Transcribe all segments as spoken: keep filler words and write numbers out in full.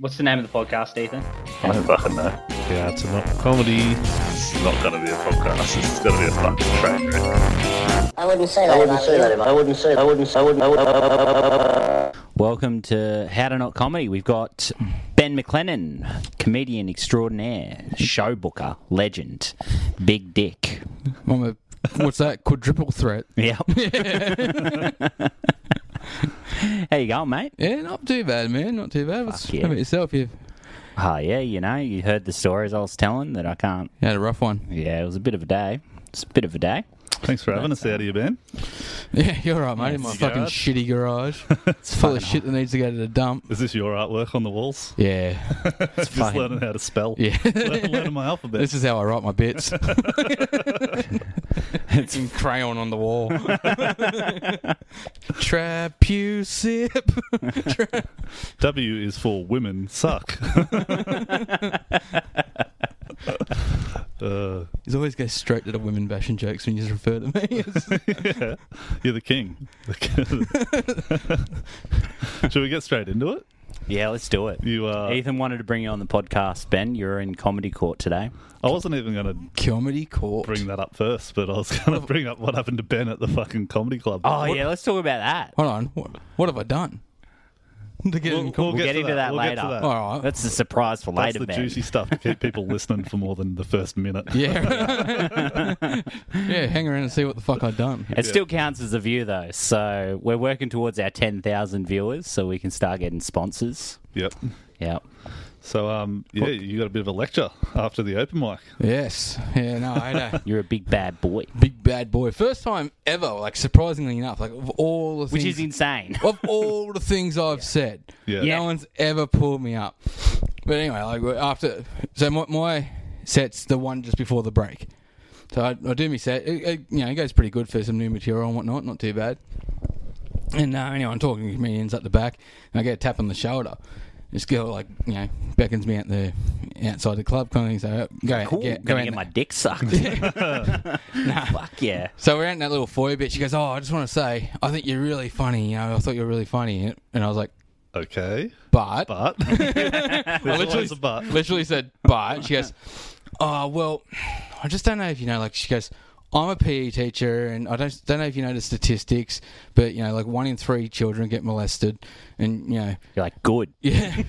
What's the name of the podcast, Ethan? I don't fucking know. Yeah, it's not comedy. It's not going to be a podcast. It's going to be a fucking train wreck. I wouldn't say that. I wouldn't about say you. that. I wouldn't say. I wouldn't. I wouldn't. I wouldn't. Welcome to How to Not Comedy. We've got Ben McLennan, comedian extraordinaire, show booker, legend, big dick. I'm a, what's that? Quadruple threat. Yep. How you going, mate? Yeah, not too bad, man. Not too bad. What's, Fuck yeah. How about yourself? You've Oh, yeah, you know, you heard the stories I was telling that I can't... you had a rough one. Yeah, it was a bit of a day. It's a bit of a day. Thanks for having us out here, Ben. Yeah, you're right, mate. Yeah, in my it's fucking garage. shitty garage. It's full of shit that needs to go to the dump. Is this your artwork on the walls? Yeah. Just fucking- learning how to spell. Yeah. Learning, learning my alphabet. This is how I write my bits. It's in crayon on the wall. Trap you sip. Tra- W is for women suck. uh, He's always goes straight to the women bashing jokes when you just refer to me. yeah, you're the king. Should we get straight into it? Yeah, let's do it. You, uh, Ethan wanted to bring you on the podcast, Ben. You're in comedy court today. I wasn't even going to Comedy court. bring that up first, but I was going to bring up what happened to Ben at the fucking comedy club. Oh, What- yeah, let's talk about that. Hold on. What, what have I done? To get We'll, in we'll com- We'll get, get to into that We'll later. Get to that. All right. That's a surprise for That's later, the Ben. juicy stuff to keep people listening for more than the first minute. Yeah. Yeah, hang around and see what the fuck I've done. It still counts as a view, though. So we're working towards our ten thousand viewers so we can start getting sponsors. Yep. Yep. So, um, yeah, you got a bit of a lecture after the open mic. Yes. Yeah, no, I had a You're a big bad boy, big bad boy. First time ever, like, surprisingly enough, like, of all the which things... is insane. of all the things I've said, Yeah. Yeah. no one's ever pulled me up. But anyway, like, after... So my, my set's the one just before the break. So I, I do my set. It, it, you know, it goes pretty good for some new material and whatnot. Not too bad. And uh, anyway, I'm talking to comedians at the back, and I get a tap on the shoulder. This girl, like, you know, beckons me out the outside the club, kind of thing. So go out, Cool. get, go Gonna out get in my there. dick sucked. Nah. Fuck yeah. So we're out in that little foyer bit. She goes, "Oh, I just want to say, I think you're really funny. You know, I thought you were really funny." And I was like, Okay. "But." But. There's literally- always a but. Literally said, "But." She goes, "Oh, well, I just don't know if you know." Like, she goes, "I'm a P E teacher, and I don't don't know if you know the statistics, but you know, like one in three children get molested, and you know, You're like, good. yeah."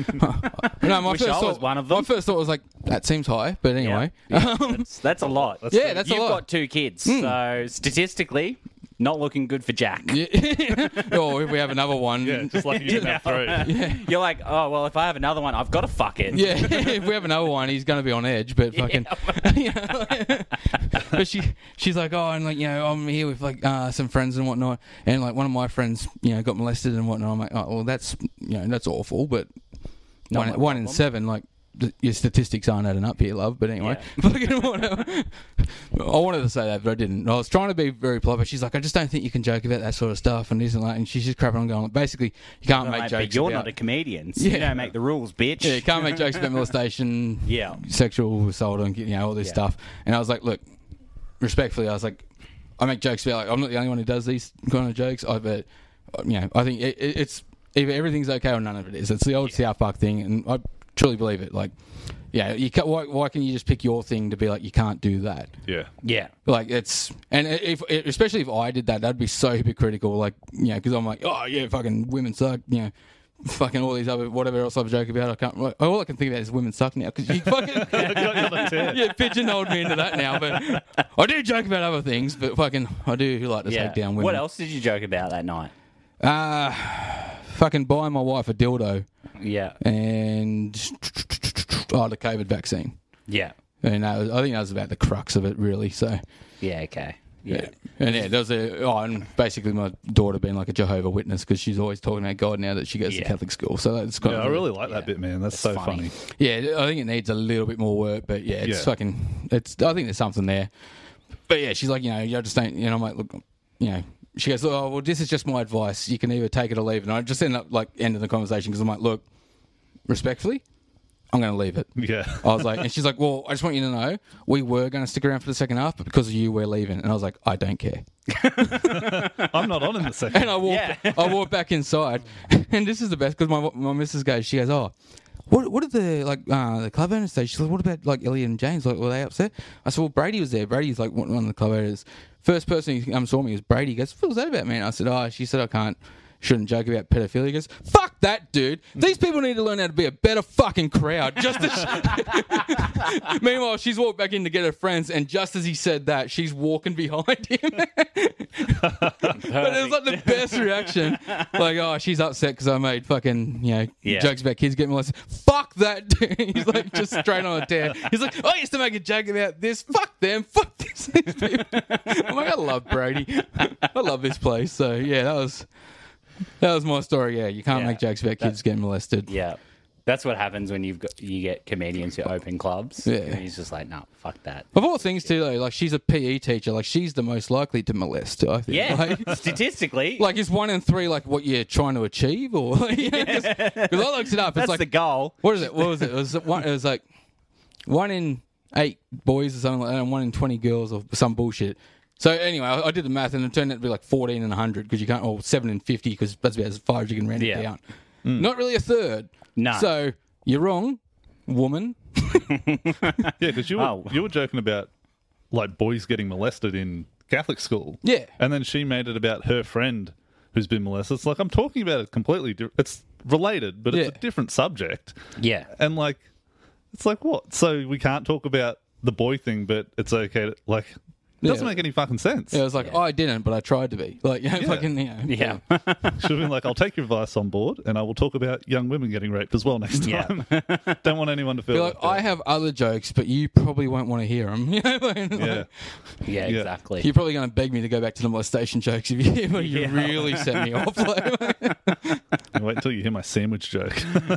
No, my Wish first I thought was one of them. My first thought was like, "That seems high," but anyway, Yeah. That's, that's a lot. That's yeah, the- that's You've a lot. got two kids, so statistically, not looking good for Jack. Yeah. Or if we have another one, Yeah, just like you didn't have three. You're like, oh, well, if I have another one, I've got to fuck it. yeah, if we have another one, he's going to be on edge. But fucking, you know, but she, she's like, oh, and like, you know, I'm here with like uh, some friends and whatnot, and like one of my friends, you know, got molested and whatnot. I'm like, oh, well, that's, you know, that's awful, but Not one, my one in problem. seven, like. th- Your statistics aren't adding up here, love. But anyway, fucking whatever. I wanted to say that, but I didn't. I was trying to be very polite, but she's like, I just don't think you can joke about that sort of stuff and this and that. And she's just crapping on, going, basically, you can't Well, make mate, jokes. but you're about, not a comedian, so Yeah. you don't make the rules, bitch. Yeah, you can't make jokes about molestation, Yeah. sexual assault, and you know all this Yeah. stuff. And I was like, look, respectfully, I was like, I make jokes about like I'm not the only one who does these kind of jokes. I but you know, I think it, it, it's either everything's okay or none of it is. It's the old South Park thing, and I truly believe it. Like, yeah, you can, why, why can you just pick your thing to be like you can't do that? Yeah. Yeah. Like it's and if especially if I did that, that'd be so hypocritical. Like you know, because I'm like, oh yeah, fucking women suck. You know, fucking all these other whatever else I've joked about. I can't. Like, all I can think about is women suck now because you fucking yeah pigeonholed me into that now. But I do joke about other things, but fucking I do like to Yeah. take down women. What else did you joke about that night? Uh fucking buying my wife a dildo Yeah. and oh the COVID vaccine. Yeah. And that was, I think that was about the crux of it, really. So. Yeah, okay. Yeah. Yeah. And yeah, there was a, oh, and basically my daughter being like a Jehovah Witness because she's always talking about God now that she goes Yeah. to Catholic school. So that's kind Yeah, of I really like that Yeah. bit, man. That's It's so funny. funny. yeah. I think it needs a little bit more work, but yeah, it's Yeah. fucking. It's. I think there's something there. But yeah, she's like, you know, I just don't. You know, I'm like, look, you know. She goes, oh well, this is just my advice. You can either take it or leave it. And I just end up like ending the conversation because I'm like, look, respectfully, I'm going to leave it. Yeah. I was like, and she's like, well, I just want you to know, we were going to stick around for the second half, but because of you, we're leaving. And I was like, I don't care. I'm not on in the second. And I walked, Yeah. I walked back inside, and this is the best because my my missus goes, she goes, oh, what what did the like uh, the club owners say? She's like, what about like Elliot and James? Like, were they upset? I said, well, Brady was there. Brady's like one of the club owners. First person who um, saw me was Brady. He goes, what was that about, man? I said, oh, she said I can't. Shouldn't joke about pedophilia. He goes, fuck that, dude. These people need to learn how to be a better fucking crowd. Just as Meanwhile, she's walked back in to get her friends, and just as he said that, she's walking behind him. But it was like the best reaction. Like, oh, she's upset because I made fucking, you know, Yeah. jokes about kids getting molested. Fuck that, dude. He's like, just straight on a tear. He's like, I used to make a joke about this. Fuck them. Fuck this. I'm like, I love Brady. I love this place. So, yeah, that was... That was my story. Yeah, you can't Yeah. make jokes about kids getting molested. Yeah. That's what happens when you've got, you get comedians who open clubs. Yeah. And he's just like, no, fuck that. Of all things, too, though, like she's a P E teacher. Like she's the most likely to molest. I think. Yeah. Like, Statistically. like is one in three like what you're trying to achieve, or because I looked it up. that's It's like the goal. what is it? What was it? It was one. It was like one in eight boys or something like that, and one in twenty girls or some bullshit. So anyway, I, I did the math, and it turned out to be like fourteen and a hundred because you can't, or seven and fifty because that's about as far as you can round it Yeah. down. Not really a third. No. So you're wrong, woman. Yeah, because you were Oh. you were joking about like boys getting molested in Catholic school. Yeah. and then she made it about her friend who's been molested. It's like I'm talking about it completely. Di- it's related, but it's Yeah. a different subject. Yeah. And like, it's like what? So we can't talk about the boy thing, but it's okay. To, like, it doesn't Yeah. make any fucking sense. Yeah, it was like, oh, I didn't, but I tried to be. Like, you know, fucking, you know, Yeah. Should have been like, I'll take your advice on board, and I will talk about young women getting raped as well next Yeah. time. Don't want anyone to feel Be like, like I that. have other jokes, but you probably won't want to hear them. You know, like, Yeah. Yeah, Yeah. exactly. you're probably going to beg me to go back to the molestation jokes if you, if you Yeah. really set me off. Like, Wait until you hear my sandwich joke.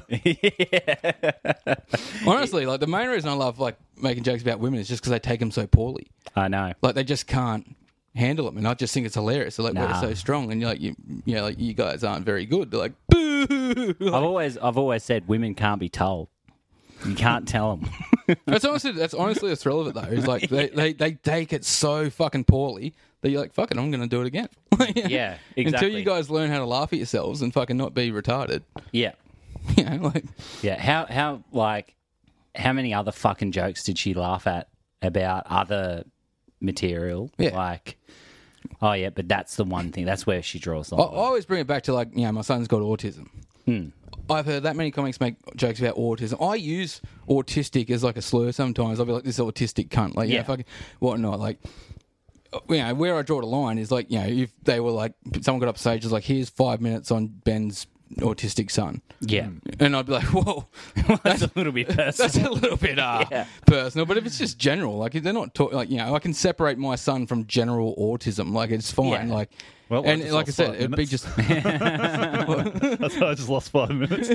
honestly, like the main reason I love like making jokes about women is just because they take them so poorly. I know. Like they just can't handle them, and I just think it's hilarious. They're like, Nah. we're so strong, and you're like, you, you know, like you guys aren't very good. They're like, boo. I've always, I've always said women can't be told. You can't tell them. That's honestly, that's honestly the thrill of it though. Is like they, they, they take it so fucking poorly that you're like, fuck it, I'm going to do it again. Yeah, exactly. Until you guys learn how to laugh at yourselves and fucking not be retarded. Yeah, You know, like yeah. How, how, like, how many other fucking jokes did she laugh at about other material? Yeah. Like, oh yeah, but that's the one thing. That's where she draws the I, I line. always bring it back to like, you know, my son's got autism. Hmm. I've heard that many comics make jokes about autism. I use autistic as like a slur sometimes. I'll be like, this autistic cunt. Like, yeah, Yeah. fucking whatnot. Like, you know, where I draw the line is like, you know, if they were like, someone got up stage, was like, here's five minutes on Ben's autistic son. Yeah, And I'd be like, whoa, that's a little bit personal. that's a little bit uh, Yeah. personal. But if it's just general, like if they're not talk, like, you know, I can separate my son from general autism. Like it's fine. Yeah. Like, Well, I and just like I lost said, five it'd be minutes. just. That's why I just lost five minutes.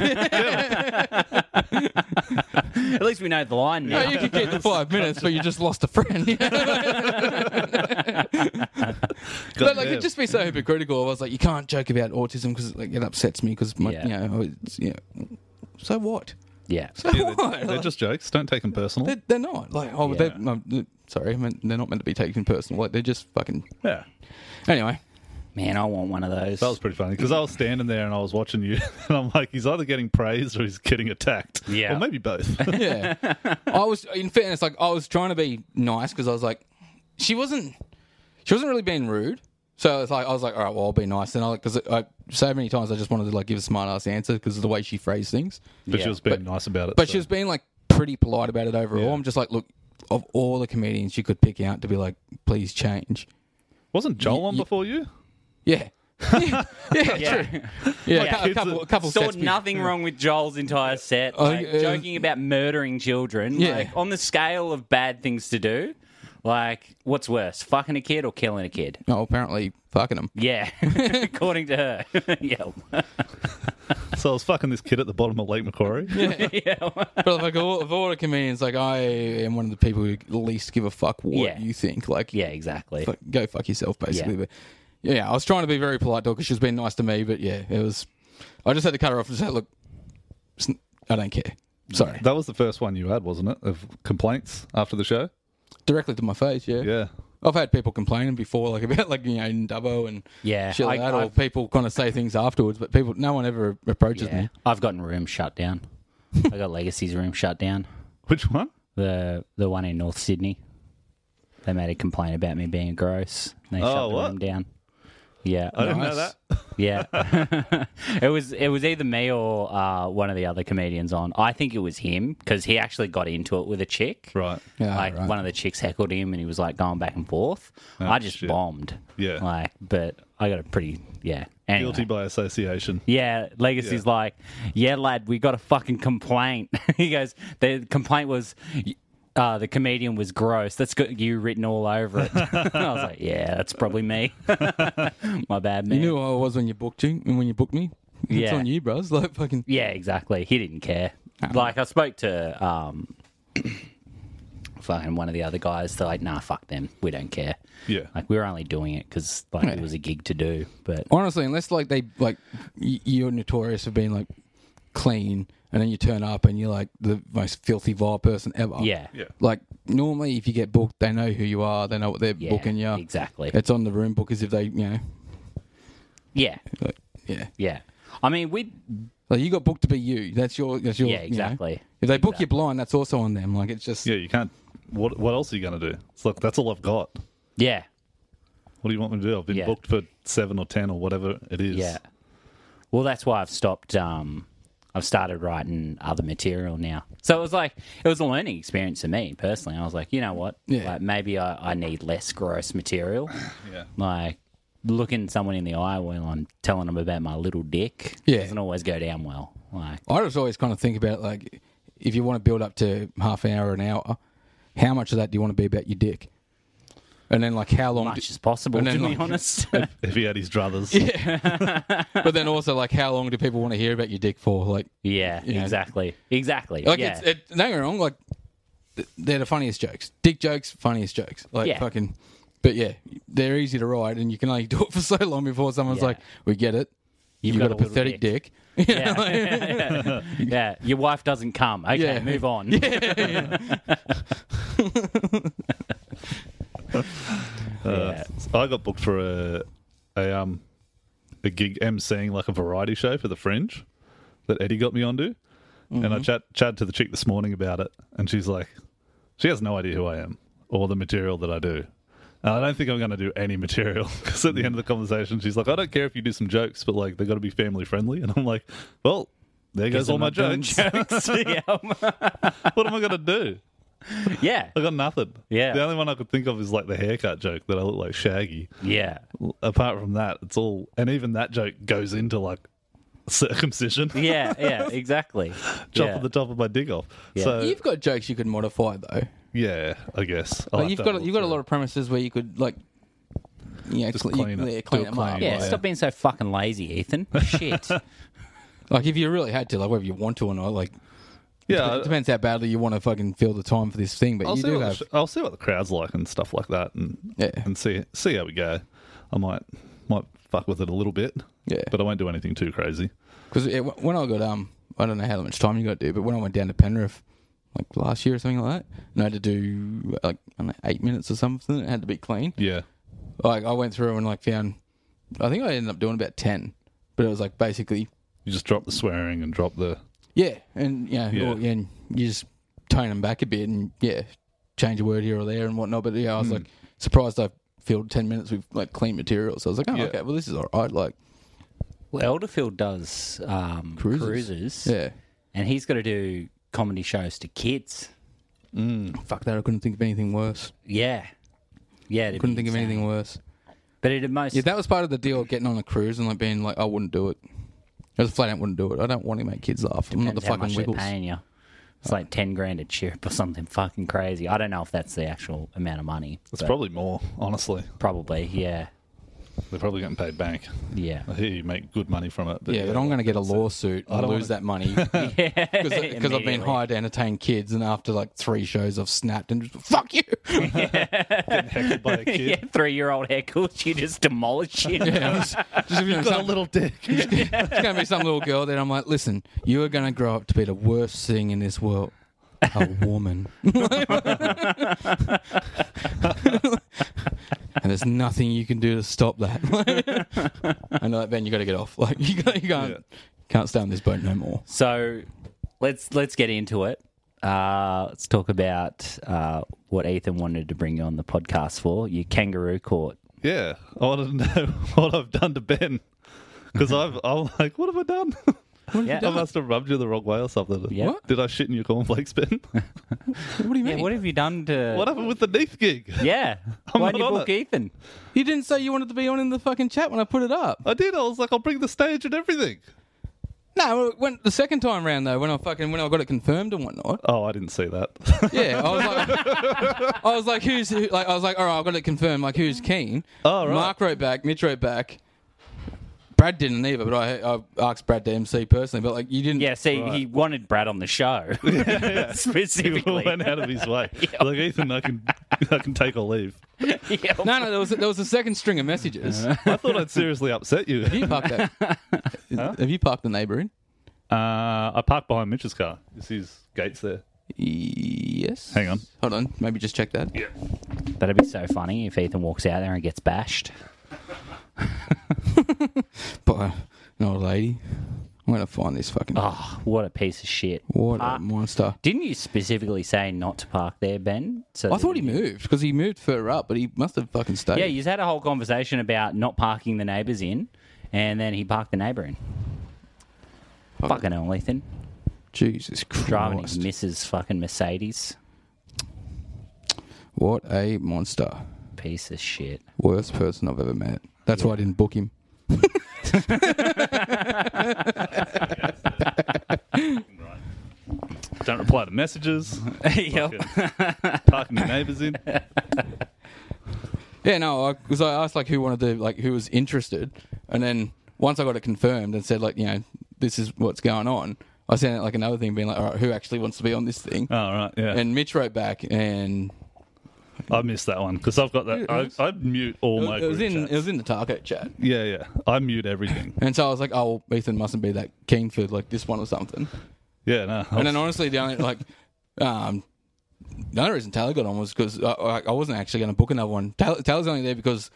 At least we know the line now. Yeah, you could get to five minutes, but you just lost a friend. You know? But like, it'd just be so hypocritical. I was like, you can't joke about autism because like, it upsets me because my, Yeah. you know, it's, you know, so what? Yeah, So Yeah, what? they're, they're just jokes. Don't take them personal. They're, they're not like oh, Yeah. they're, no, they're- sorry, I mean, they're not meant to be taken personal. Like they're just fucking. Yeah. Anyway, man, I want one of those. That was pretty funny because I was standing there and I was watching you, and I'm like, he's either getting praised or he's getting attacked. Yeah. Or maybe both. yeah, I was in fairness, like I was trying to be nice because I was like, she wasn't, she wasn't really being rude. So it's like I was like, all right, well, I'll be nice. And I because I so many times I just wanted to like give a smart ass answer because of the way she phrased things. But Yeah. she was being nice about it. But so. she was being like pretty polite about it overall. Yeah. I'm just like, look, of all the comedians you could pick out to be like, please change. Wasn't Joel on y- before you? Yeah. yeah, yeah, Yeah. true. Yeah, a, cou- a kids couple, are- a couple Saw sets be- nothing wrong with Joel's entire set. Oh, Like, uh, joking about murdering children. Yeah. Like, on the scale of bad things to do, like, what's worse, fucking a kid or killing a kid? Oh, apparently fucking them. Yeah, according to her. yeah. So I was fucking this kid at the bottom of Lake Macquarie. yeah. But like all, of all the comedians, like I am one of the people who least give a fuck what Yeah. you think. Like, Yeah, exactly. fuck, go fuck yourself, basically. Yeah. But yeah, I was trying to be very polite because she was being nice to me. But yeah, it was. I just had to cut her off and say, look, it's n- I don't care. Sorry, That was the first one you had, wasn't it? Of complaints after the show? directly to my face. Yeah. Yeah. I've had people complaining before, like about like you know Dubbo and Yeah, shit like I- that, or I've- people kind of say things afterwards. But people, no one ever approaches Yeah. me. I've gotten rooms shut down. I got Legacy's room shut down. Which one? The the one in North Sydney. They made a complaint about me being gross. They Oh, shut the what? room down. Yeah. I didn't know Nice. that. Yeah. it was it was either me or uh, one of the other comedians on. I think it was him because he actually got into it with a chick. Right. Yeah, Like right. one of the chicks heckled him and he was like going back and forth. Oh, I just shit. bombed. Yeah. Like, but I got a pretty yeah. Anyway. Guilty by association. Yeah, Legacy's Yeah. like, yeah, lad, we got a fucking complaint. He goes, the complaint was uh, the comedian was gross. That's got you written all over it. I was like, yeah, that's probably me. My bad, man. You knew who I was when you booked you, when you booked me. It's Yeah. on you, bros. Like fucking. Yeah, exactly. He didn't care. Oh. Like, I spoke to um, fucking one of the other guys. They're like, nah, fuck them. We don't care. Yeah. Like, we were only doing it because like Yeah. it was a gig to do. But Honestly, unless like they like y- you're notorious for being like clean, and then you turn up and you're like the most filthy vile person ever. yeah, Yeah. Like normally, if you get booked, they know who you are. They know what they're yeah, booking you. exactly. It's on the room book as if they, you know, Yeah, like, yeah. yeah. I mean, we Like you got booked to be you. That's your. That's your. Yeah, you know. exactly. If they book you blind, that's also on them. Like it's just. Yeah, you can't. What What else are you going to do? It's like, that's all I've got. yeah. What do you want me to do? I've been Yeah. booked for seven or ten or whatever it is. Yeah. Well, that's why I've stopped. Um, I've started writing other material now. So it was like it was a learning experience for me personally. I was like, you know what? Yeah. Like maybe I, I need less gross material. Yeah. Like looking someone in the eye while I'm telling them about my little dick Yeah. doesn't always go down well. Like I just always kind of think about like if you want to build up to half an hour, an hour, how much of that do you want to be about your dick? And then like how long? much do- as possible, and to then, be like- honest. If he had his druthers. but then also like how long do people want to hear about your dick for? Like, yeah, You know. exactly, exactly. like yeah. it's it, don't get me wrong. Like th- they're the funniest jokes. Dick jokes, funniest jokes. Like Yeah. fucking. But yeah, they're easy to write, and you can only do it for so long before someone's Yeah. like, "We get it. You've, You've got, got a a little pathetic dick." yeah. yeah, your wife doesn't come. Okay, Yeah. move on. Uh, Yeah. I got booked for a a um a gig emceeing like a variety show for the Fringe that Eddie got me onto, and I chat chatted to the chick this morning about it, and she's like, she has no idea who I am or the material that I do. And I don't think I'm going to do any material because at the end of the conversation, she's like, I don't care if you do some jokes, but like they got to be family friendly. And I'm like, well, there goes all my jokes. jokes. yeah. What am I going to do? yeah. I got nothing. Yeah. The only one I could think of is like the haircut joke that I look like Shaggy. Yeah. Apart from that, it's all, and even that joke goes into like circumcision. Yeah, yeah, exactly. Chopping yeah. the top of my dick off. Yeah. So You've got jokes you could modify though. yeah, I guess. I'll Like have you've to got have you've got a look lot of premises where you could like, you know, Just cle- clean you, it. yeah, clean Do a them up. clean, Yeah, yeah. stop being so fucking lazy, Ethan. Shit. Like if you really had to, like whether you want to or not, like Yeah, it depends how badly you want to fucking fill the time for this thing. But I'll you see, do what have. the, sh- I'll see what the crowd's like and stuff like that, and Yeah. and see see how we go. I might might fuck with it a little bit, Yeah. but I won't do anything too crazy. Because when I got um, I don't know how much time you got to do, but when I went down to Penrith, like last year or something like that, and I had to do like I don't know, eight minutes or something. It had to be clean. Yeah, Like I went through and like found, I think I ended up doing about ten, but it was like basically you just drop the swearing and drop the yeah, and you know, Yeah. or, yeah, and you just tone them back a bit and yeah, change a word here or there and whatnot. But yeah, I was like surprised I filled ten minutes with like clean material. So I was like, oh Yeah. okay, well this is all right. Like Well, Elderfield does um, Cruises. cruises, yeah, and he's got to do comedy shows to kids. fuck that. I couldn't think of anything worse. Yeah. Yeah. I couldn't think of anything worse. But it most. Yeah, that was part of the deal of getting on a cruise and like being like, I wouldn't do it. I was flat out wouldn't do it. I don't want to make kids laugh. I'm not the depends how fucking much they're Wiggles. paying you. It's like ten grand a chip or something fucking crazy. I don't know if that's the actual amount of money. It's but probably more, honestly. probably, yeah, They're probably getting paid bank. yeah. I hear you make good money from it. But Yeah, but I'm going to get a lawsuit and don't lose wanna- that money yeah, because I've been immediately. hired to entertain kids, and after like three shows, I've snapped and just fuck you. getting heckled by a kid. Yeah, three-year-old heckles, you just demolish him. Yeah, just, just, you know, Got a some, little dick. it's going to be some little girl that I'm like, listen, you are going to grow up to be the worst thing in this world. A woman. And there's nothing you can do to stop that. And like, Ben, you got to get off. Like you, got, you can't Yeah. can't stay on this boat no more. So, let's let's get into it. Uh, let's talk about uh, what Ethan wanted to bring you on the podcast for. Your kangaroo court. Yeah, I wanted to know what I've done to Ben because I've I'm like, what have I done? Yeah. I must have rubbed you the wrong way or something. Yeah. What? Did I shit in your cornflakes, Ben? What do you mean? Yeah, what have you done to? What happened with the Neath gig? Yeah. I'm Why not did you on book it. Ethan? You didn't say you wanted to be on in the fucking chat when I put it up. I did. I was like, I'll bring the stage and everything. No, when the second time round though, when I fucking when I got it confirmed and whatnot. Oh, I didn't see that. Yeah, I was like, I was like, who's who, like, I was like, all right, I've got it confirmed. Like, who's keen? Oh, right. Mark wrote back, Mitch wrote back. Brad didn't either, but I, I asked Brad to M C personally. But like, you didn't. Yeah, see, he wanted Brad on the show He specifically. went out of his way. Like, Ethan, I can, I can take or leave. Yeah. No, no, there was there was a second string of messages. I thought I'd seriously upset you. Have you parked that? Have you parked the neighbour in? Uh, I parked behind Mitch's car. Is his gates there? Yes. Hang on. Hold on. Maybe just check that. Yeah. That'd be so funny if Ethan walks out there and gets bashed. But an old lady. I'm gonna find this fucking. Oh, what a piece of shit. What Uh, a monster. Didn't you specifically say not to park there, Ben? So I thought he moved because he moved further up, but he must have fucking stayed. Yeah, you had a whole conversation about not parking the neighbours in, and then he parked the neighbour in. Fucking hell, Ethan. Jesus Christ. Driving his missus fucking Mercedes. What a monster. Piece of shit. Worst person I've ever met. That's why I didn't book him. Don't reply to messages. Yep. Fucking Parking the neighbours in. Yeah, no, because I, I asked like who wanted to, like who was interested, and then once I got it confirmed and said like, you know, this is what's going on, I sent out like another thing being like, all right, who actually wants to be on this thing? Oh, right, yeah. And Mitch wrote back, and I missed that one because I've got that. I, I mute all my it was group in chats. it was in the Taco chat, Yeah, yeah. I mute everything. and so I was like, oh, well, Ethan mustn't be that keen for like this one or something. Yeah, no. I And then was- honestly, the only like, um, the only reason Taylor got on was because I, I I wasn't actually going to book another one. Taylor, Taylor's only there because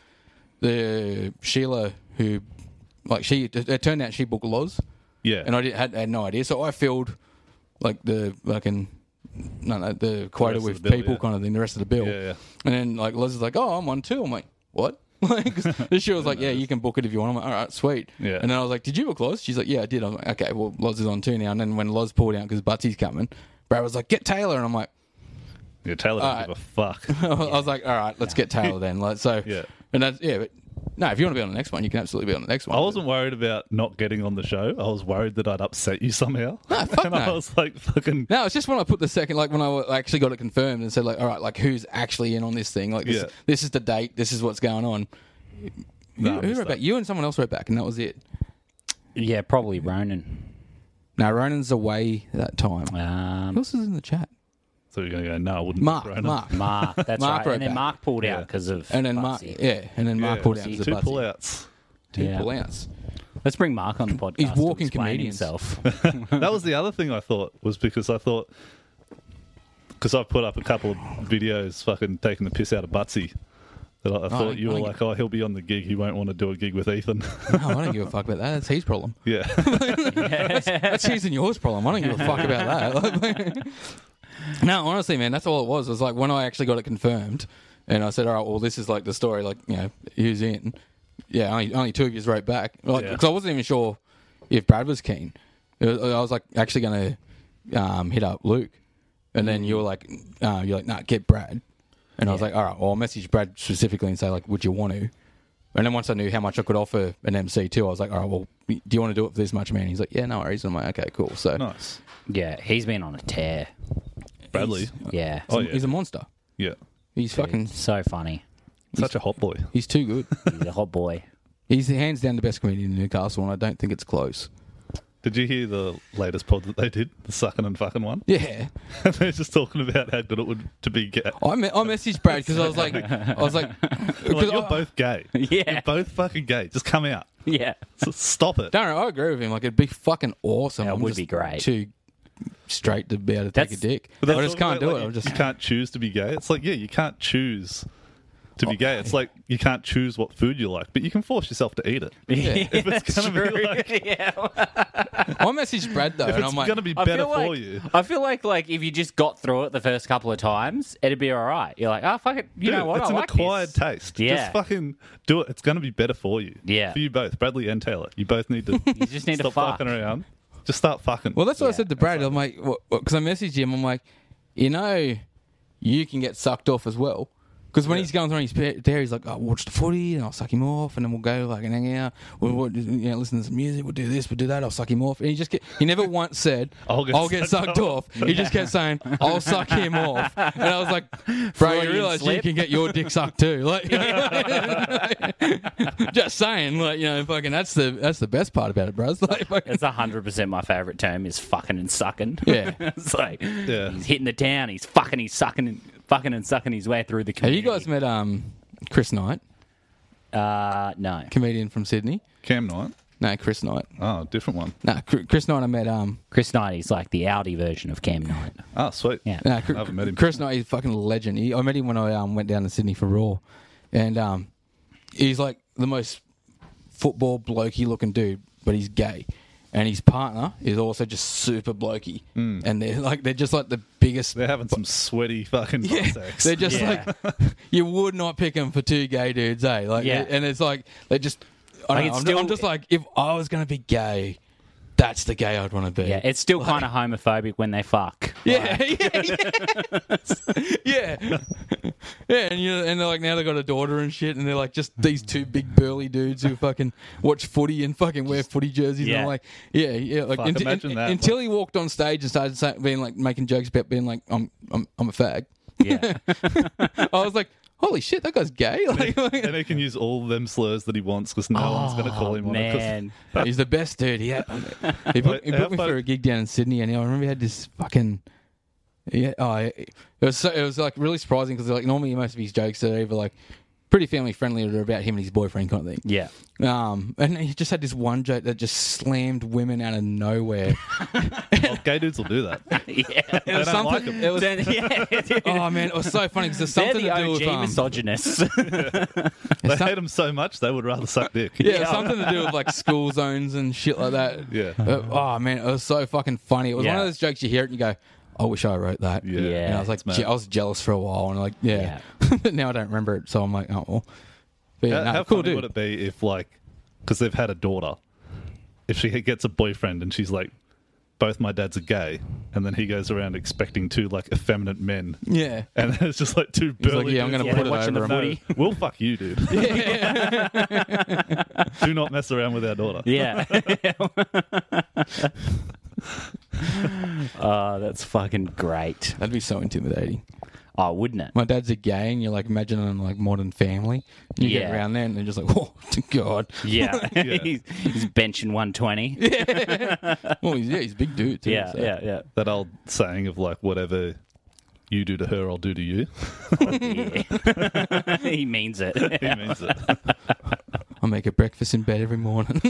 the Sheila who, like she, it, it turned out she booked Loz, yeah. and I did, had, had no idea. So I filled like the fucking no, no the quota rest of with the bill, people yeah. kind of thing, the rest of the bill. Yeah, yeah. And then like Loz is like, oh, I'm on two. I'm like, what? Like, 'cause she was like, yeah, you can book it if you want. I'm like, all right, sweet. Yeah. And then I was like, did you book Loz? She's like, yeah, I did. I was like, okay, well, Loz is on two now. And then when Loz pulled out because Butsy's coming, Brad was like, get Taylor. And I'm like, Yeah, Taylor don't Alright. give a fuck. I was like, all right, let's get Taylor then. Like, so, Yeah. and that's yeah, but no, if you want to be on the next one, you can absolutely be on the next one. I wasn't worried about not getting on the show. I was worried that I'd upset you somehow. No, fuck and I no. was like, fucking. No, it's just when I put the second, like when I actually got it confirmed and said, like, all right, like who's actually in on this thing? Like, this, Yeah. this is the date. This is what's going on. Who, No, I who missed wrote that. back? You and someone else wrote back, and that was it. Yeah, probably Ronan. Now Ronan's away that time. Who Um, else is in the chat? So you're going to go, no, I wouldn't. Mark. Ronan. Mark. Mark, that's Mark right. wrote And then back. Mark pulled Yeah. out because of And then Mark, Butsy. yeah, and then Mark Yeah, pulled out see, as a two Butsy. pullouts. Two Yeah. pullouts. Let's bring Mark on the podcast. He's to walking explain comedian. himself. That was the other thing I thought, was because I thought, because I've put up a couple of videos fucking taking the piss out of Butsy, that I, I thought you I were think- like, oh, he'll be on the gig. He won't want to do a gig with Ethan. No, I don't give a fuck about that. That's his problem. yeah. That's his and yours problem. I don't give a fuck about that. No, honestly, man, that's all it was. It was like when I actually got it confirmed, and I said, "All right, well, this is like the story. Like, you know, who's in?" Yeah, only, only two of you wrote back because Yeah. I wasn't even sure if Brad was keen. It was, I was like actually going to um, hit up Luke, and then you were like, uh, "You're like, nah, get Brad." And I was Yeah. like, "All right, well, I'll message Brad specifically and say like, would you want to?" And then once I knew how much I could offer an M C too, I was like, "All right, well, do you want to do it for this much, man?" He's like, "Yeah, no worries." I'm like, "Okay, cool." So Nice. Yeah, he's been on a tear. Bradley. Yeah. Oh, yeah. he's a monster. Yeah. He's fucking. So funny. Such a hot boy. He's too good. He's a hot boy. He's hands down the best comedian in Newcastle, and I don't think it's close. Did you hear the latest pod that they did? The sucking and fucking one? Yeah, They're just talking about how good it would to be gay. I me- I messaged Brad because I was like, I was like, Like, because you're I- both gay. Yeah. You're both fucking gay. Just come out. Yeah. S- Stop it. Don't worry, I agree with him. Like it'd be fucking awesome. Yeah, it I'm would just be great. Too straight to be able to take That's- a dick. But I that's just all can't about, do like, it. I'm just You can't choose to be gay. It's like, yeah, you can't choose to be gay. It's like you can't choose what food you like, but you can force yourself to eat it. If it's gonna be like- yeah. I messaged Brad though, If and it's I'm like, going to be I better feel like, for you. I feel like like if you just got through it the first couple of times, it'd be all right. You're like, oh fuck it, you Dude, know what? it's I an like acquired this. taste. Yeah. Just fucking do it. It's going to be better for you. Yeah. For you both, Bradley and Taylor. You both need to You just need to stop fuck. fucking around. Just start fucking. well, that's what I Yeah, said to Brad. I'm like, because I messaged him. I'm like, you know, you can get sucked off as well. Because when Yeah. he's going through his pe- there, he's like, I'll watch the footy and I'll suck him off, and then we'll go like and hang out. We'll, we'll you know, listen to some music. We'll do this. We'll do that. I'll suck him off. And he just get, he never once said, I'll get I'll get sucked sucked off. He just kept saying, I'll suck him off. And I was like, bro, you Freudian realise you slip. can get your dick sucked too. Like, just saying, like, you know, fucking that's the that's the best part about it, bro. It's like, fucking, It's hundred percent my favorite term is fucking and sucking. Yeah. It's like Yeah. he's hitting the town, he's fucking, he's sucking, and fucking and sucking his way through the have you community. guys met um Chris Knight, Uh, no. comedian from Sydney? Cam Knight. No, Chris Knight. Oh, different one. No, Chr- Chris Knight. I met um. Chris Knight, he's like the Audi version of Cam Knight. Ah, sweet. Yeah. No, Chr- I haven't met him. Chris Knight, he's a fucking legend. He, I met him when I um, went down to Sydney for Raw, and um, he's like the most football blokey looking dude, but he's gay, and his partner is also just super blokey, Hmm. and they're like they're just like the biggest. They're having some sweaty fucking Yeah, sex. they're just Yeah. like you would not pick them for two gay dudes, eh? Like, Yeah. and it's like they just. I Like, don't know, it's I'm, still- I'm just like, if I was going to be gay, that's the gay I'd want to be. Yeah, it's still kind of homophobic when they fuck. Yeah, yeah, yeah. yeah. Yeah, and you know, and they're like now they got a daughter and shit, and they're like just these two big burly dudes who fucking watch footy and fucking wear footy jerseys. And Yeah. I'm like, yeah, yeah. Like Fuck, unt- imagine un- that. until he walked on stage and started saying, being like making jokes about being like, I'm, I'm, I'm a fag. Yeah. I was like, holy shit, that guy's gay. Like, and he can use all them slurs that he wants because no one's going to call him on it. 'cause- Man. he's the best dude. He, had, he booked, he Wait, booked how me far- for a gig down in Sydney, and I remember he had this fucking. Yeah, oh, it was so, it was like really surprising because like normally most of his jokes are either like pretty family friendly or they're about him and his boyfriend kind of thing. Yeah. Um, and he just had this one joke that just slammed women out of nowhere. Oh, gay dudes will do that. Yeah. It was don't like something. him. It was. Then, yeah. Oh man, it was so funny because there's They're something the to do O with G um, misogynists. They some- hate him so much they would rather suck dick. yeah, it's something to do with like school zones and shit like that. Yeah. Uh, oh man, it was so fucking funny. It was one Yeah. of those jokes you hear it and you go, "I wish I wrote that." Yeah. Yeah. And I was like, It's mad. je- I was jealous for a while, and like, yeah. but now I don't remember it, so I'm like, oh well. But yeah, How, no, how cool funny dude. would it be if, like, because they've had a daughter, if she gets a boyfriend and she's like, both my dads are gay, and then he goes around expecting two, like, effeminate men. Yeah. And it's just like two He's burly like, yeah, I'm dudes going to Yeah, put it watching over the him. footy. No, we'll fuck you, dude. Do not mess around with our daughter. Yeah. Oh, that's fucking great. That'd be so intimidating. Oh, wouldn't it? My dad's a gay, and you're like imagining like Modern Family. You get Yeah. around there, and they're just like, oh, God. Yeah. Yeah. he's, he's benching one twenty. Well, he's, yeah, he's a big dude, too. Yeah, so. yeah, yeah. That old saying of, like, whatever you do to her, I'll do to you. Yeah. He means it. He means it. I make a breakfast in bed every morning.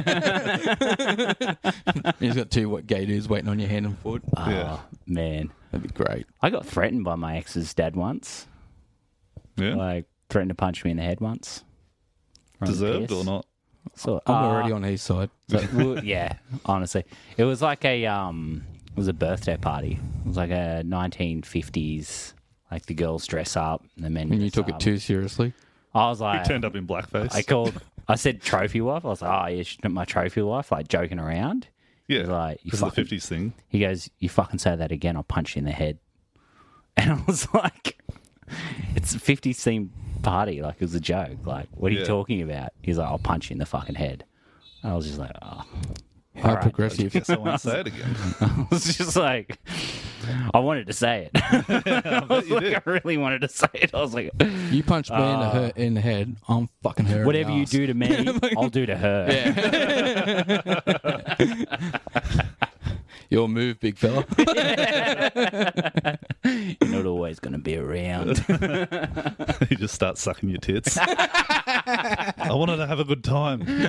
He's got two what gay dudes waiting on your hand and foot. Oh, Yeah. man. That'd be great. I got threatened by my ex's dad once. Yeah. Like, threatened to punch me in the head once. From Deserved Pierce. or not? So, I'm uh, already on his side. So, well, yeah, honestly, it was like a um, it was a birthday party. It was like a nineteen fifties, like the girls dress up and the men. And you dress took it up. too seriously. I was He like, turned up in blackface. I called. I said trophy wife. I was like, oh yeah, she's my trophy wife, like joking around. yeah. He's like, you because of the fucking- fifties thing. He goes, you fucking say that again, I'll punch you in the head. And I was like, it's a fifties themed party, like it was a joke. Like, what are you Yeah. talking about? He's like, I'll punch you in the fucking head. And I was just like, oh. How All right. progressive. Guess I won't say it again. I was just like, I wanted to say it. I was you like, did. I really wanted to say it. I was like, You punch me in, the her- in the head, I'm fucking her. in the whatever you ass. do to me, I'll do to her. Your move, big fella. You're not always going to be around. You just start sucking your tits. I wanted to have a good time.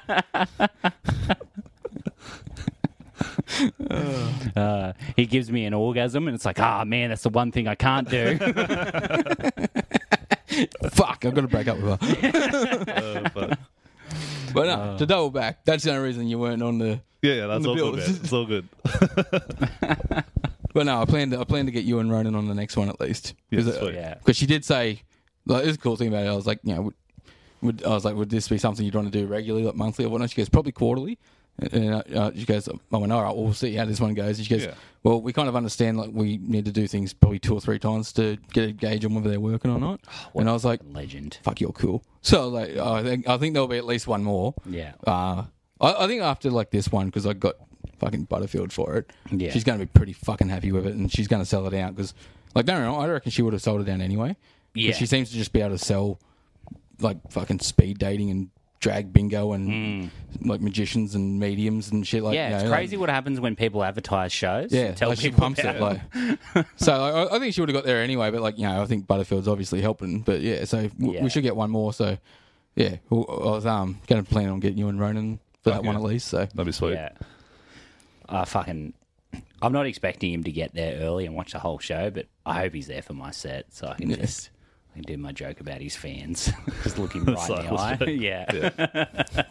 Uh, he gives me an orgasm, and it's like, ah, man, that's the one thing I can't do. Fuck, I've got to break up with her. Uh, but, But no, to double back, that's the only reason you weren't on the. yeah, yeah, that's the all good, bills. man. It's all good. But no, I plan to I plan to get you and Ronan on the next one at least. Yeah, Because sweet. Yeah. she did say, like, this is a cool thing about it. I was like, you know, would, would I was like, would this be something you'd want to do regularly, like monthly or whatnot? She goes, probably quarterly. And uh, uh, she goes, I went, all right, well, we'll see how this one goes. And she goes, Yeah. well, we kind of understand like we need to do things probably two or three times to get a gauge on whether they're working or not. And I was like, Legend. fuck, you're cool. So like, oh, I think I think there'll be at least one more. Yeah. Uh, I, I think after like this one, because I got fucking Butterfield for it. Yeah. She's going to be pretty fucking happy with it, and she's going to sell it out because, like, don't know, I reckon she would have sold it down anyway. 'Cause Yeah. She seems to just be able to sell like fucking speed dating and drag bingo and like magicians and mediums and shit like. Yeah, you it's know, crazy Like, what happens when people advertise shows. yeah, and tell like she people pumps about it. Like, so I, I think she would have got there anyway. But like, you know, I think Butterfield's obviously helping. But yeah, so w- Yeah. we should get one more. So yeah, well, I was um going to plan on getting you and Ronan for that Fuck one yeah. at least. So That'd be sweet. Yeah. I fucking. I'm not expecting him to get there early and watch the whole show, but I hope he's there for my set so I can Yeah. just I can do my joke about his fans. Just look him right in the Cycles eye. joke. Yeah.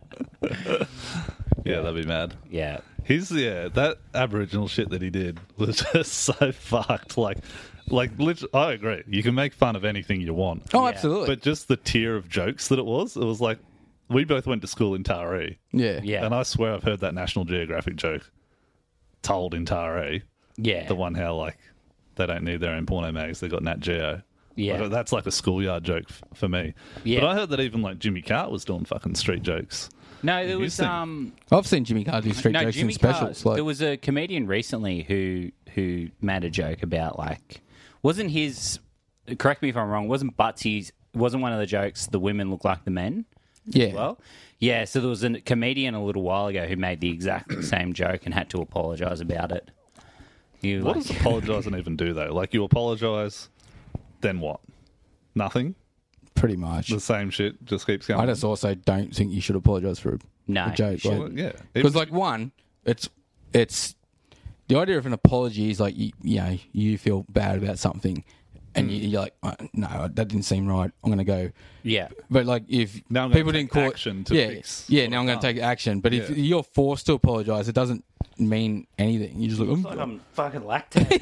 Yeah, that'd be mad. Yeah. He's yeah, that Aboriginal shit that he did was just so fucked. Like, like literally, I agree. You can make fun of anything you want, oh, Yeah. absolutely. but just the tier of jokes that it was, it was like we both went to school in Taree, yeah, Yeah. and I swear I've heard that National Geographic joke told in Taree. Yeah. The one how like they don't need their own porno mags; they got Nat Geo. Yeah. Like, that's like a schoolyard joke f- for me. Yeah. But I heard that even like Jimmy Carr was doing fucking street jokes. No, there His was thing. um I've seen Jimmy Carr do street no, jokes Jimmy and specials. Carr, like, there was a comedian recently who who made a joke about like wasn't his correct me if I'm wrong, wasn't Butsy's wasn't one of the jokes the women look like the men? yeah, Well, yeah, so there was a comedian a little while ago who made the exact same joke and had to apologise about it. You What like, does apologizing even do though? Like you apologize, then what? Nothing. pretty much. The same shit just keeps going. I just also don't think you should apologise for a, No, a joke. you like- Well, yeah, Because like one, it's it's the idea of an apology is like you, you know you feel bad about something, and you, you're like, "Uh, no, that didn't seem right. I'm going to go. yeah, But like if Now I'm gonna people take didn't call action to yeah, fix yeah. what Now I've I'm going to done. take action. But if Yeah. you're forced to apologise, it doesn't mean anything. You just look. like I'm fucking lactating.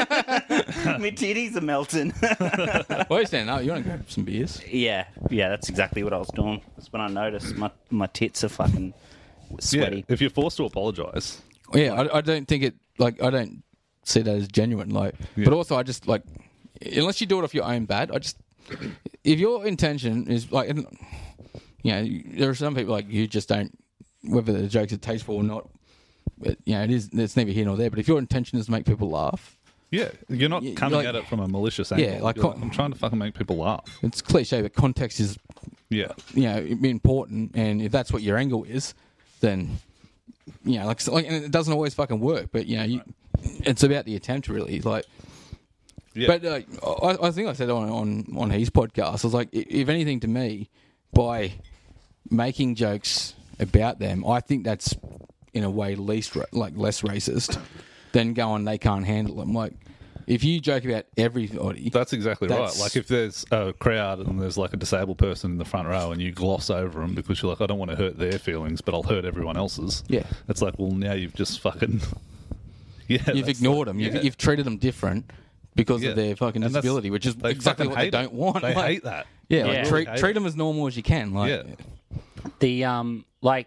My titties are melting. Why are you standing up? You want to grab some beers? yeah, yeah, that's exactly what I was doing. That's when I noticed my my tits are fucking sweaty. Yeah, if you're forced to apologize, Yeah, I, I don't think it. Like, I don't see that as genuine. Like, Yeah. but also, I just like, unless you do it off your own bad, I just, if your intention is like, and, you know, there are some people like you just don't, whether the jokes are tasteful or not. But, you know, it is. It's neither here nor there. But if your intention is to make people laugh, yeah, you're not Yeah, coming like- at it from a malicious Yeah, angle. like You're con- I'm trying to fucking make people laugh. it's cliche, but context is, Yeah, you know, important. And if that's what your angle is, then, you know, like, like and it doesn't always fucking work. But you know, you, it's about the attempt, really. Like. yeah. But uh, I, I think I said on, on on his podcast, I was like, i- if anything to me, by making jokes about them, I think that's in a way least ra- like less racist than going they can't handle them. Like if you joke about everybody, That's exactly That's- right. Like if there's a crowd and there's like a disabled person in the front row and you gloss over them because you're like, I don't want to hurt their feelings, but I'll hurt everyone else's. Yeah. It's like, well, now you've just fucking yeah, you've that's ignored like- them. You've, yeah. you've treated them different because Yeah. of their fucking And that's- disability, which is They exactly fucking what they hate don't it. want. They Like, hate that. Yeah, like Yeah. treat Hate treat it. them as normal as you can. Like, Yeah. The um like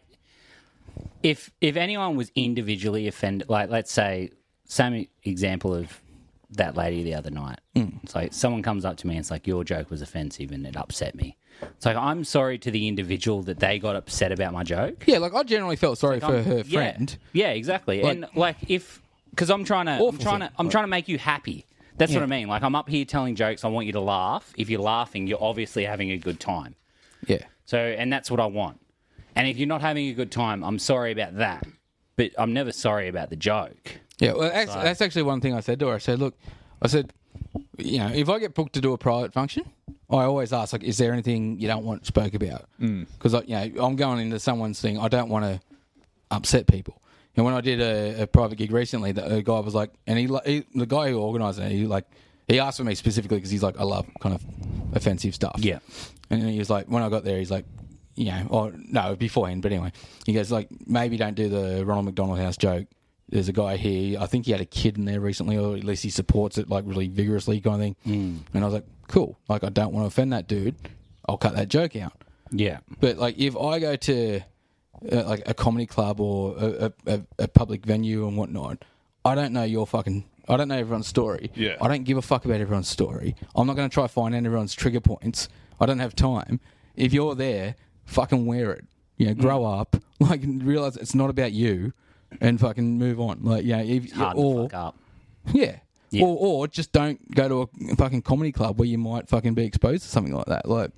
if if anyone was individually offended, like let's say same example of that lady the other night. Mm. It's like someone comes up to me and it's like your joke was offensive and it upset me. It's like I'm sorry to the individual that they got upset about my joke. yeah. Like I generally felt sorry for I'm- her yeah. friend. Yeah, exactly. Like- and like if because I'm trying to I'm Awful trying to thing. I'm Like- trying to make you happy. That's Yeah. what I mean. Like I'm up here telling jokes. I want you to laugh. If you're laughing, you're obviously having a good time. Yeah. So, and that's what I want. And if you're not having a good time, I'm sorry about that. But I'm never sorry about the joke. Yeah, well, that's, that's actually one thing I said to her. I said, look, I said, you know, if I get booked to do a private function, I always ask, like, is there anything you don't want spoke about? Because, like, you know, I'm going into someone's thing. I don't want to upset people. And when I did a, a private gig recently, the, a guy was like, and he, he the guy who organised it, he like he asked for me specifically because he's like, I love kind of offensive stuff. Yeah. And he was like, when I got there, he's like, you know, or no, beforehand, but anyway, he goes like, maybe don't do the Ronald McDonald House joke. There's a guy here, I think he had a kid in there recently, or at least he supports it like really vigorously kind of thing. Mm. And I was like, cool. Like, I don't want to offend that dude. I'll cut that joke out. Yeah. But like, if I go to uh, like a comedy club or a, a, a public venue and whatnot, I don't know your fucking, I don't know everyone's story. Yeah. I don't give a fuck about everyone's story. I'm not going to try to find out everyone's trigger points. I don't have time. If you're there, fucking wear it. You know, grow mm. up. Like, realize it's not about you, and fucking move on. Like, yeah, you know, if, Hard or to fuck up. yeah, Yeah. Or, or just don't go to a fucking comedy club where you might fucking be exposed to something like that. Like,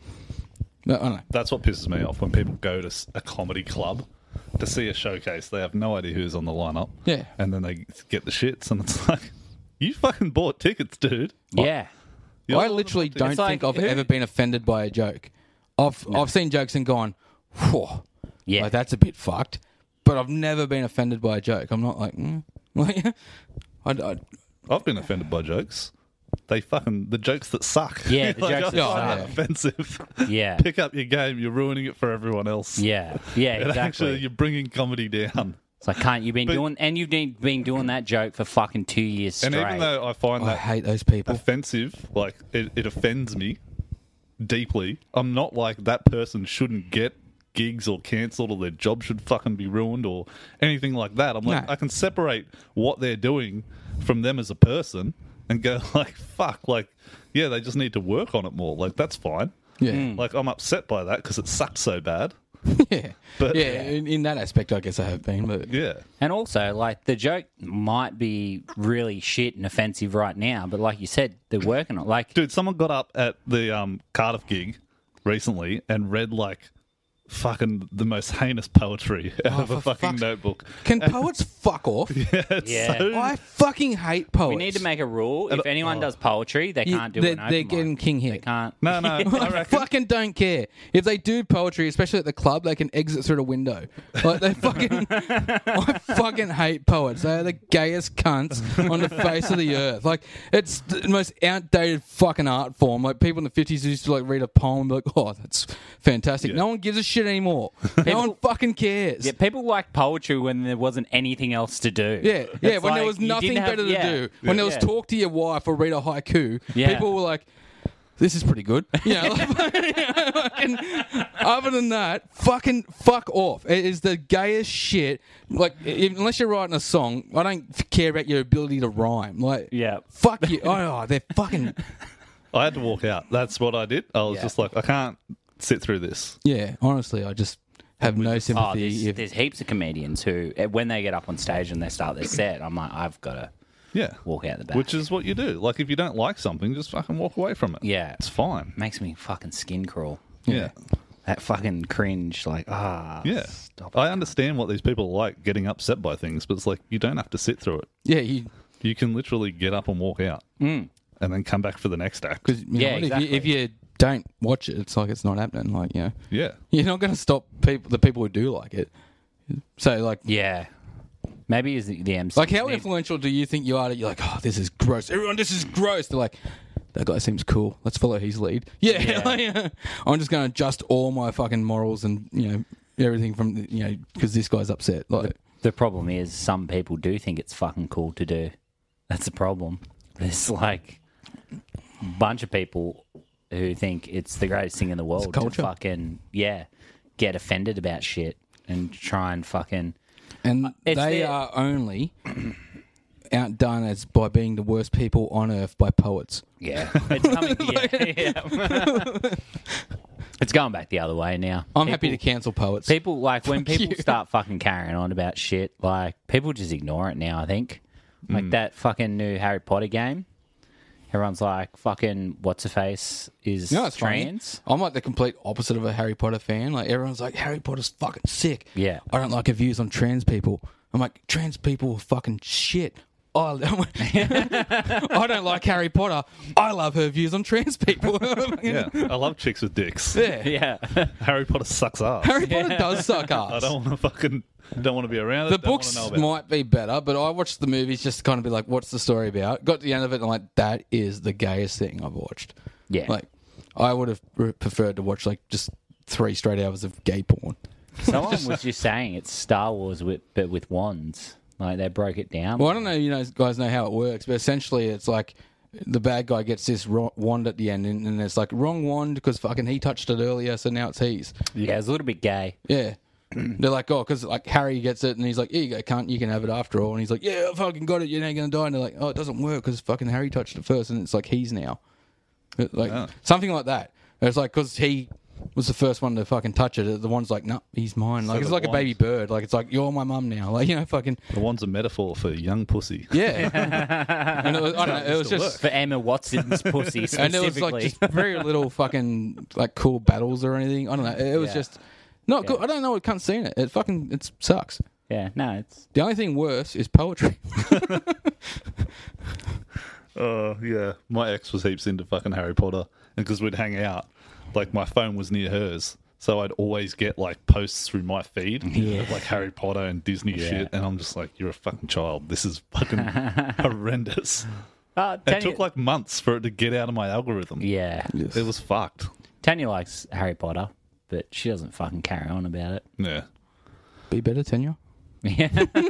I don't know. That's what pisses me off when people go to s- a comedy club to see a showcase. They have no idea who's on the lineup. Yeah. And then they get the shits, and it's like, you fucking bought tickets, dude. Yeah. You're I the one literally that bought don't tickets. think like, I've who- ever been offended by a joke. I've I've seen jokes and gone, whew, Yeah. like that's a bit fucked. But I've never been offended by a joke. I'm not like, mm. like I, I, I've been offended by jokes. They fucking the jokes that suck. Yeah, the Like, jokes I that find suck. offensive. Yeah. Pick up your game. You're ruining it for everyone else. Yeah. Yeah, And exactly. actually, you're bringing comedy down. It's like, can't you been But- doing, and you've been, been doing that joke for fucking two years straight. And even though I find I that hate those people. offensive, like it, it offends me deeply, I'm not like that person shouldn't get gigs or cancelled or their job should fucking be ruined or anything like that. I'm like, No. I can separate what they're doing from them as a person and go like, fuck, like, yeah, they just need to work on it more. Like, that's fine. Yeah, Like, I'm upset by that because it sucked so bad. yeah, But- yeah. In, in that aspect, I guess I have been. But Yeah. And also, like, the joke might be really shit and offensive right now, but like you said, they're working on it. Like, Dude, someone got up at the um, Cardiff gig recently and read like fucking the most heinous poetry out Oh, of a for fucking fuck's- notebook. can poets fuck off? It's Yeah. so- I fucking hate poets. we need to make a rule. If anyone oh. does poetry, they You- can't do they're, an open they're mic. getting king They hit. can't. No, no, I I reckon. fucking don't care. If they do poetry, especially at the club, they can exit through the window. Like they fucking, I fucking hate poets. They are the gayest cunts on the face of the earth. Like it's the most outdated fucking art form. Like people in the fifties used to like read a poem and be like, oh, that's fantastic. Yeah. No one gives a shit anymore. No one fucking cares. Yeah, people like poetry when there wasn't anything else to do. Yeah, yeah. It's When there like, was you nothing didn't have- better to yeah. do, when there was Yeah. talk to your wife or read a haiku, Yeah. people were like, "This is pretty good." You know, like, fucking, other than that, fucking fuck off. It is the gayest shit. Like, if, unless you're writing a song, I don't f- care about your ability to rhyme. Like, Yeah. fuck you. Oh, they're fucking I had to walk out. That's what I did. I was Yeah. just like, I can't sit through this. yeah. Honestly, I just have no Oh, sympathy. there's, if, there's heaps of comedians who, eh, when they get up on stage and they start their set, I'm like, I've got to Yeah. walk out the back. Which is what you do. Like, if you don't like something, just fucking walk away from it. Yeah. It's fine. makes me fucking skin crawl. Yeah. That fucking cringe, like, ah. Yeah. Stop I understand what these people are like getting upset by things, but it's like, you don't have to sit through it. yeah, you You can literally get up and walk out Mm. and then come back for the next act. because Yeah, if, exactly. you, if you don't watch it, it's like it's not happening. Like, you know, Yeah. you're not going to stop people, the people who do like it. So, like, Yeah. Maybe is the, the M C. like how influential do you think you are that you're like, oh, this is gross. Everyone, this is gross. They're like, that guy seems cool. Let's follow his lead. Yeah. Yeah. like, I'm just going to adjust all my fucking morals and, you know, everything from, you know, because this guy's upset. Like, The problem is some people do think it's fucking cool to do. That's the problem. There's like a bunch of people who think it's the greatest thing in the world to culture. fucking, yeah, get offended about shit and try and fucking... and it's they their- are only outdone as by being the worst people on earth by poets. Yeah. It's coming, yeah, yeah. It's going back the other way now. I'm happy to People- cancel poets. People, like, when Fuck people you. start fucking carrying on about shit, like, people just ignore it now, I think. Like Mm. that fucking new Harry Potter game. Everyone's like, fucking, what's-her-face is You know, it's trans. funny. I'm like the complete opposite of a Harry Potter fan. Like everyone's like, Harry Potter's fucking sick. Yeah. I don't like her views on trans people. I'm like, trans people are fucking shit. Oh, I don't like Harry Potter. I love her views on trans people. Yeah. I love chicks with dicks. yeah. Yeah. Harry Potter sucks ass. Harry Potter does suck ass. I don't want to fucking Don't want to be around it. The don't books want to know about might be better, but I watched the movies just to kind of be like, what's the story about? Got to the end of it and I'm like, that is the gayest thing I've watched. Yeah. Like, I would have re- preferred to watch like just three straight hours of gay porn. Someone was just saying it's Star Wars with but with wands. Like they broke it down. Well, I don't know, you know, guys know how it works, but essentially it's like the bad guy gets this ro- wand at the end, and, and it's like wrong wand because fucking he touched it earlier, so now it's his. Yeah, it's a little bit gay. Yeah. They're like, oh, because like Harry gets it, and he's like, here you go, cunt, you can have it after all. And he's like, yeah, I fucking got it, you're not going to die. And they're like, oh, it doesn't work because fucking Harry touched it first, and it's like he's now. It- Like Oh. something like that. It's like because he was the first one to fucking touch it. The one's like, no, he's mine. Like So it's the like a baby wand- bird. Like it's like you're my mum now. Like you know, fucking The one's a metaphor for young pussy. yeah. And it was, I don't know. It was to just. For Emma Watson's pussy And specifically. there was like just very little fucking like cool battles or anything. I don't know. It was Yeah. just not Yeah. good. I don't know. I can't see it. It fucking it sucks. yeah, no, it's The only thing worse is poetry. Oh, yeah. My ex was heaps into fucking Harry Potter. And because we'd hang out, like my phone was near hers. So I'd always get like posts through my feed of like Harry Potter and Disney Yeah. shit. And I'm just like, you're a fucking child. This is fucking horrendous. uh, It Tanya, took like months for it to get out of my algorithm. yeah. It was fucked. Tanya likes Harry Potter, but she doesn't fucking carry on about it. Yeah. Be better, Tanya. Yeah,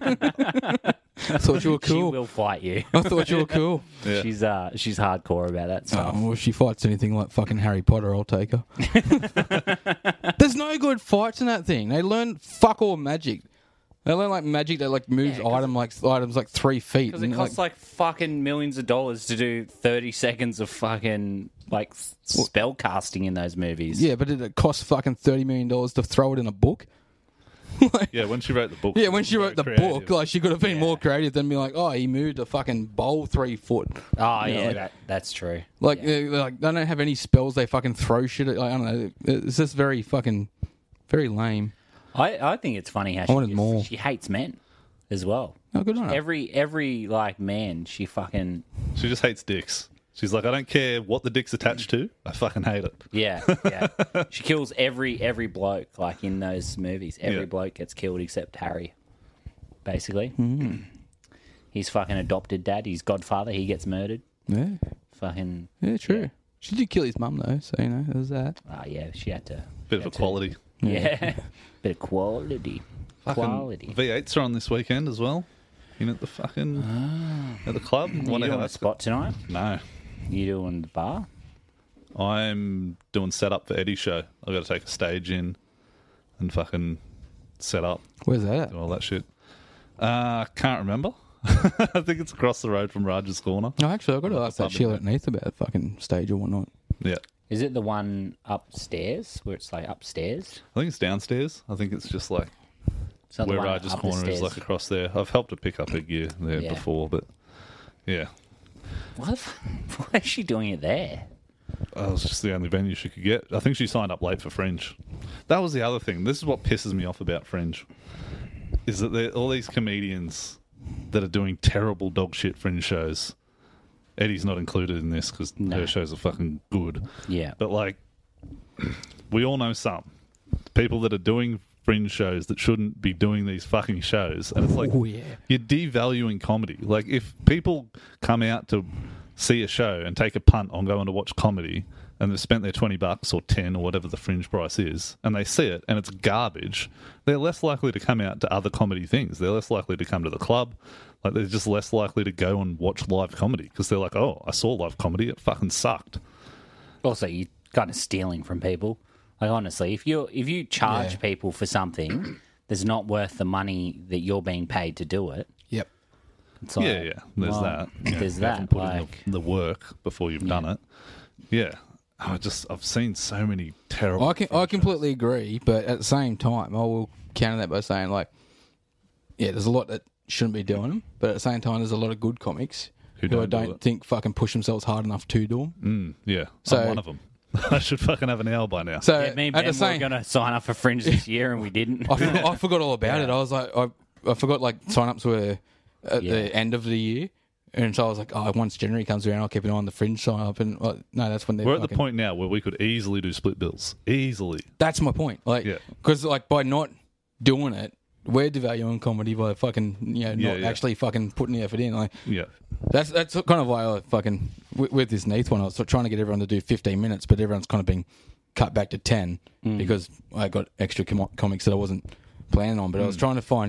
I thought you were she cool. will fight you. I thought you were cool. Yeah. She's uh, she's hardcore about that stuff. Oh, well, if she fights anything like fucking Harry Potter, I'll take her. There's no good fights in that thing. They learn fuck all magic. They learn like magic that like moves Yeah, 'cause- item like items like three feet. Because it and, costs like, fucking millions of dollars to do thirty seconds of fucking like s- spell casting in those movies. yeah, but it costs fucking thirty million dollars to throw it in a book. Yeah, when she wrote the book. Yeah, when she wrote the very book, creative. like she could have been Yeah. more creative than be like, oh, he moved a fucking bowl three foot. Oh You know, yeah, like- that, that's true. Like, Yeah. uh, like they don't have any spells. They fucking throw shit. At, like, I don't know. It's just very fucking, very lame. I, I think it's funny how she, wanted just- more. she hates men as well. Oh, good on her. Every every like man, she fucking She just hates dicks. She's like, I don't care what the dick's attached to. I fucking hate it. yeah yeah. She kills every every bloke like in those movies. Every Yeah. bloke gets killed except Harry. Basically, Hmm. his fucking adopted dad, his godfather, he gets murdered. Yeah, Fucking yeah, true. She did kill his mum though, so you know there's that. ah yeah, she had to. Bit of had to- equality. Yeah, bit of quality. Fucking Quality. V eights are on this weekend as well. In at the fucking at the club. You Wonder how doing a that's- spot tonight? No, You doing the bar? I'm doing setup for Eddie's show. I've got to take a stage in and fucking set up Where's that? At? and all that shit. Uh, can't remember. I think it's across the road from Rogers Corner. No, actually, I've got to ask that Public Sheila bit. Neath about fucking stage or whatnot. Yeah, Is it the one upstairs where it's like upstairs? I think it's downstairs. I think it's just like It's not the where one Rogers up the Corner is, stairs. like across there. I've helped her pick up her gear there Yeah. before, but yeah, What? the f- Why is she doing it there? that was just the only venue she could get. I think she signed up late for Fringe. That was the other thing. This is what pisses me off about Fringe, is that there all these comedians that are doing terrible dog shit Fringe shows. Eddie's not included in this because No. her shows are fucking good. Yeah. But like, we all know some people that are doing Fringe shows that shouldn't be doing these fucking shows, and it's like Oh yeah. you're devaluing comedy. Like, if people come out to see a show and take a punt on going to watch comedy, and they've spent their twenty bucks or ten or whatever the Fringe price is, and they see it and it's garbage, they're less likely to come out to other comedy things. They're less likely to come to the club. Like, they're just less likely to go and watch live comedy because they're like, oh, I saw live comedy, it fucking sucked. Also, you're kind of stealing from people. Like honestly, if you if you charge Yeah. people for something that's not worth the money that you're being paid to do it, Yep. it's like, yeah, yeah, there's well, that. Yeah, There's you haven't that. put in Like, the, the work before you've done it. Yeah. I just, I've seen so many terrible. I can I completely agree, but at the same time, I will counter that by saying like, yeah, there's a lot that shouldn't be doing them, but at the same time, there's a lot of good comics Who who, I don't do don't it. think fucking push themselves hard enough to do them. Mm, yeah, So- I'm one of them. I should fucking have an hour by now. So yeah, me and at Ben the were same, going to sign up for Fringe this year, and we didn't. I, forgot, I forgot all about Yeah. it. I was like, I, I forgot like sign-ups were at Yeah. the end of the year. And so I was like, oh, once January comes around, I'll keep an eye on the Fringe sign up. And like, no, that's when they're We're at the fucking- point now where we could easily do split bills. Easily. That's my point. Like, Yeah. because like by not doing it, we're devaluing comedy by fucking you know Yeah, not yeah. actually fucking putting the effort in. Like Yeah. that's that's kind of why I fucking with, with this Neath one. I was trying to get everyone to do fifteen minutes, but everyone's kind of been cut back to ten because I got extra com- comics that I wasn't planning on. But I was trying to find,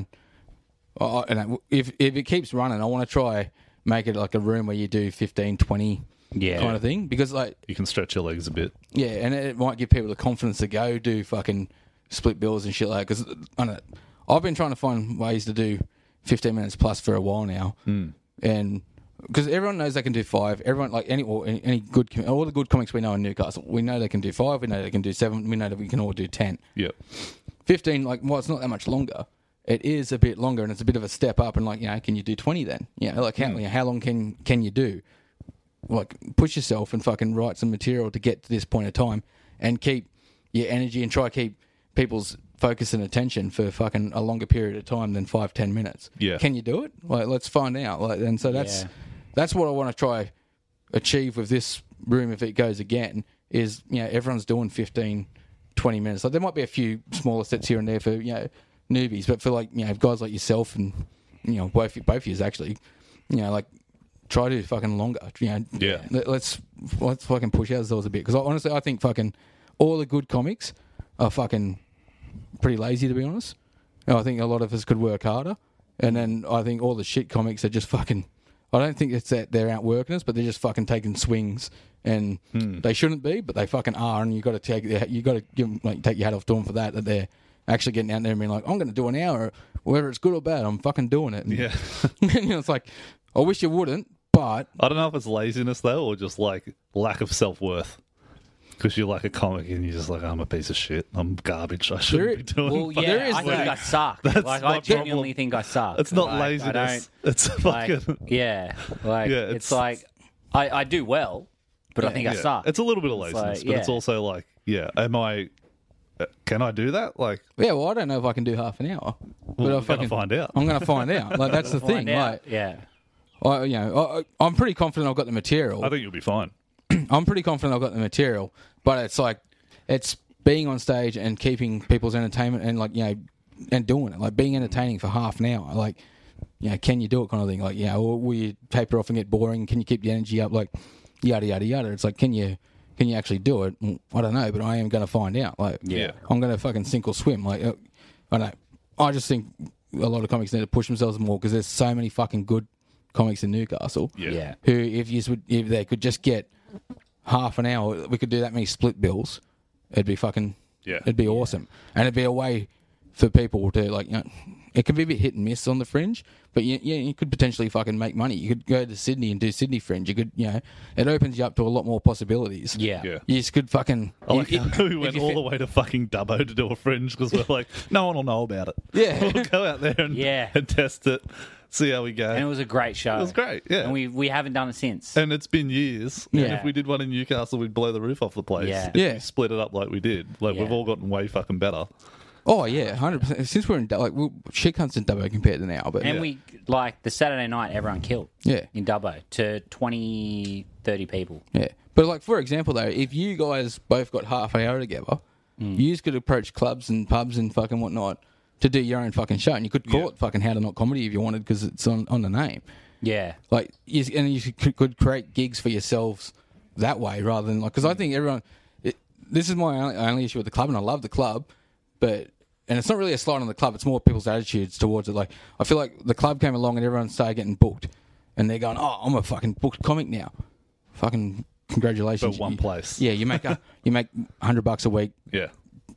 uh, and I, if if it keeps running, I want to try make it like a room where you do fifteen, twenty Yeah. kind of thing because like You can stretch your legs a bit. yeah, and it might give people the confidence to go do fucking split bills and shit like that. Because I don't know, I've been trying to find ways to do fifteen minutes plus for a while now, Hmm. and because everyone knows they can do five. Everyone like any or any, any good com- all the good comics we know in Newcastle, we know they can do five. We know they can do seven. We know that we can all do ten. Yeah. Fifteen, like well, it's not that much longer. It is a bit longer, and it's a bit of a step up. And like you know, can you do twenty then? Yeah, like how, you know, how long can can you do? Like push yourself and fucking write some material to get to this point of time, and keep your energy and try to keep people's focus and attention for fucking a longer period of time than five ten minutes. Yeah. Can you do it? Like let's find out. Like and so that's Yeah. that's what I want to try achieve with this room if it goes again. Is you know everyone's doing fifteen, twenty minutes. Like there might be a few smaller sets here and there for you know newbies, but for like you know guys like yourself and you know both both of you actually, you know like try to do fucking longer. You know, Yeah. let- Let's let's fucking push ourselves a bit because honestly I think fucking all the good comics are fucking pretty lazy to be honest. And I think a lot of us could work harder, and then I think all the shit comics are just fucking. I don't think it's that they're outworking us, but they're just fucking taking swings, and they shouldn't be, but they fucking are, and you got to take you got to give them, like take your hat off to them for that. That they're actually getting out there and being like, I'm going to do an hour, whether it's good or bad, I'm fucking doing it. And, Yeah. and, you know, it's like I wish you wouldn't, but I don't know if it's laziness though, or just like lack of self worth. Because you're like a comic and you're just like, I'm a piece of shit. I'm garbage. I shouldn't There- be doing. Well, fucking- yeah, There is I think that. I suck. That's like my I genuinely problem. think I suck. It's not Like, I laziness. don't- It's like, fucking. yeah, like Yeah, it's, it's- like I, I do well, but I think I yeah. suck. It's a little bit of It's laziness, like, but it's yeah. also like, yeah, am I? uh, Can I do that? Like, yeah, well, I don't know if I can do half an hour. But we're I gonna fucking find out. I'm going to find out. Like that's the thing. Find out. Like, yeah, I, you know, I, I- I'm pretty confident I've got the material. I think you'll be fine. I'm pretty confident I've got the material, but it's like it's being on stage and keeping people's entertainment and like you know and doing it, like being entertaining for half an hour. Like, you know, can you do it kind of thing? Like, you know, or will you taper off and get boring? Can you keep the energy up? Like, yada yada yada. It's like, can you can you actually do it? Mm, I don't know, but I am going to find out. Like, Yeah. I'm going to fucking sink or swim. Like, uh, I don't know. I just think a lot of comics need to push themselves more because there's so many fucking good comics in Newcastle. Yeah. yeah. Who, if you would, if they could just get half an hour, we could do that many split bills. It'd be fucking, Yeah. it'd be awesome, and it'd be a way for people to like, you know, it could be a bit hit and miss on the fringe, but you, yeah, you could potentially fucking make money. You could go to Sydney and do Sydney fringe. You could, you know, it opens you up to a lot more possibilities. Yeah. Yeah. You just could fucking. I like if- how we if went you all fit- the way to fucking Dubbo to do a fringe because we're like, no one will know about it. Yeah. We'll go out there and, Yeah. and test it, see how we go. And it was a great show. It was great, yeah. And we we haven't done it since. And it's been years. And Yeah. if we did one in Newcastle, we'd blow the roof off the place. Yeah. If Yeah. we split it up like we did. Like, we've Yeah. all gotten way fucking better. Oh yeah, hundred percent. Since we're in Dubbo, like we, shit cunts in Dubbo compared to now, but and Yeah. we like the Saturday night, everyone killed. Yeah. In Dubbo to twenty, thirty people. yeah. But like for example though, if you guys both got half an hour together, Mm. you could approach clubs and pubs and fucking whatnot to do your own fucking show, and you could call Yeah. it fucking How to Not Comedy if you wanted because it's on on the name. Yeah. Like, you, and you could, could create gigs for yourselves that way rather than like because I think everyone. It, this is my only, only issue with the club, and I love the club, but. And it's not really a slight on the club; it's more people's attitudes towards it. Like, I feel like the club came along and everyone started getting booked, and they're going, "Oh, I'm a fucking booked comic now." Fucking congratulations! For one You- place. Yeah, you make a, you make hundred bucks a week, Yeah.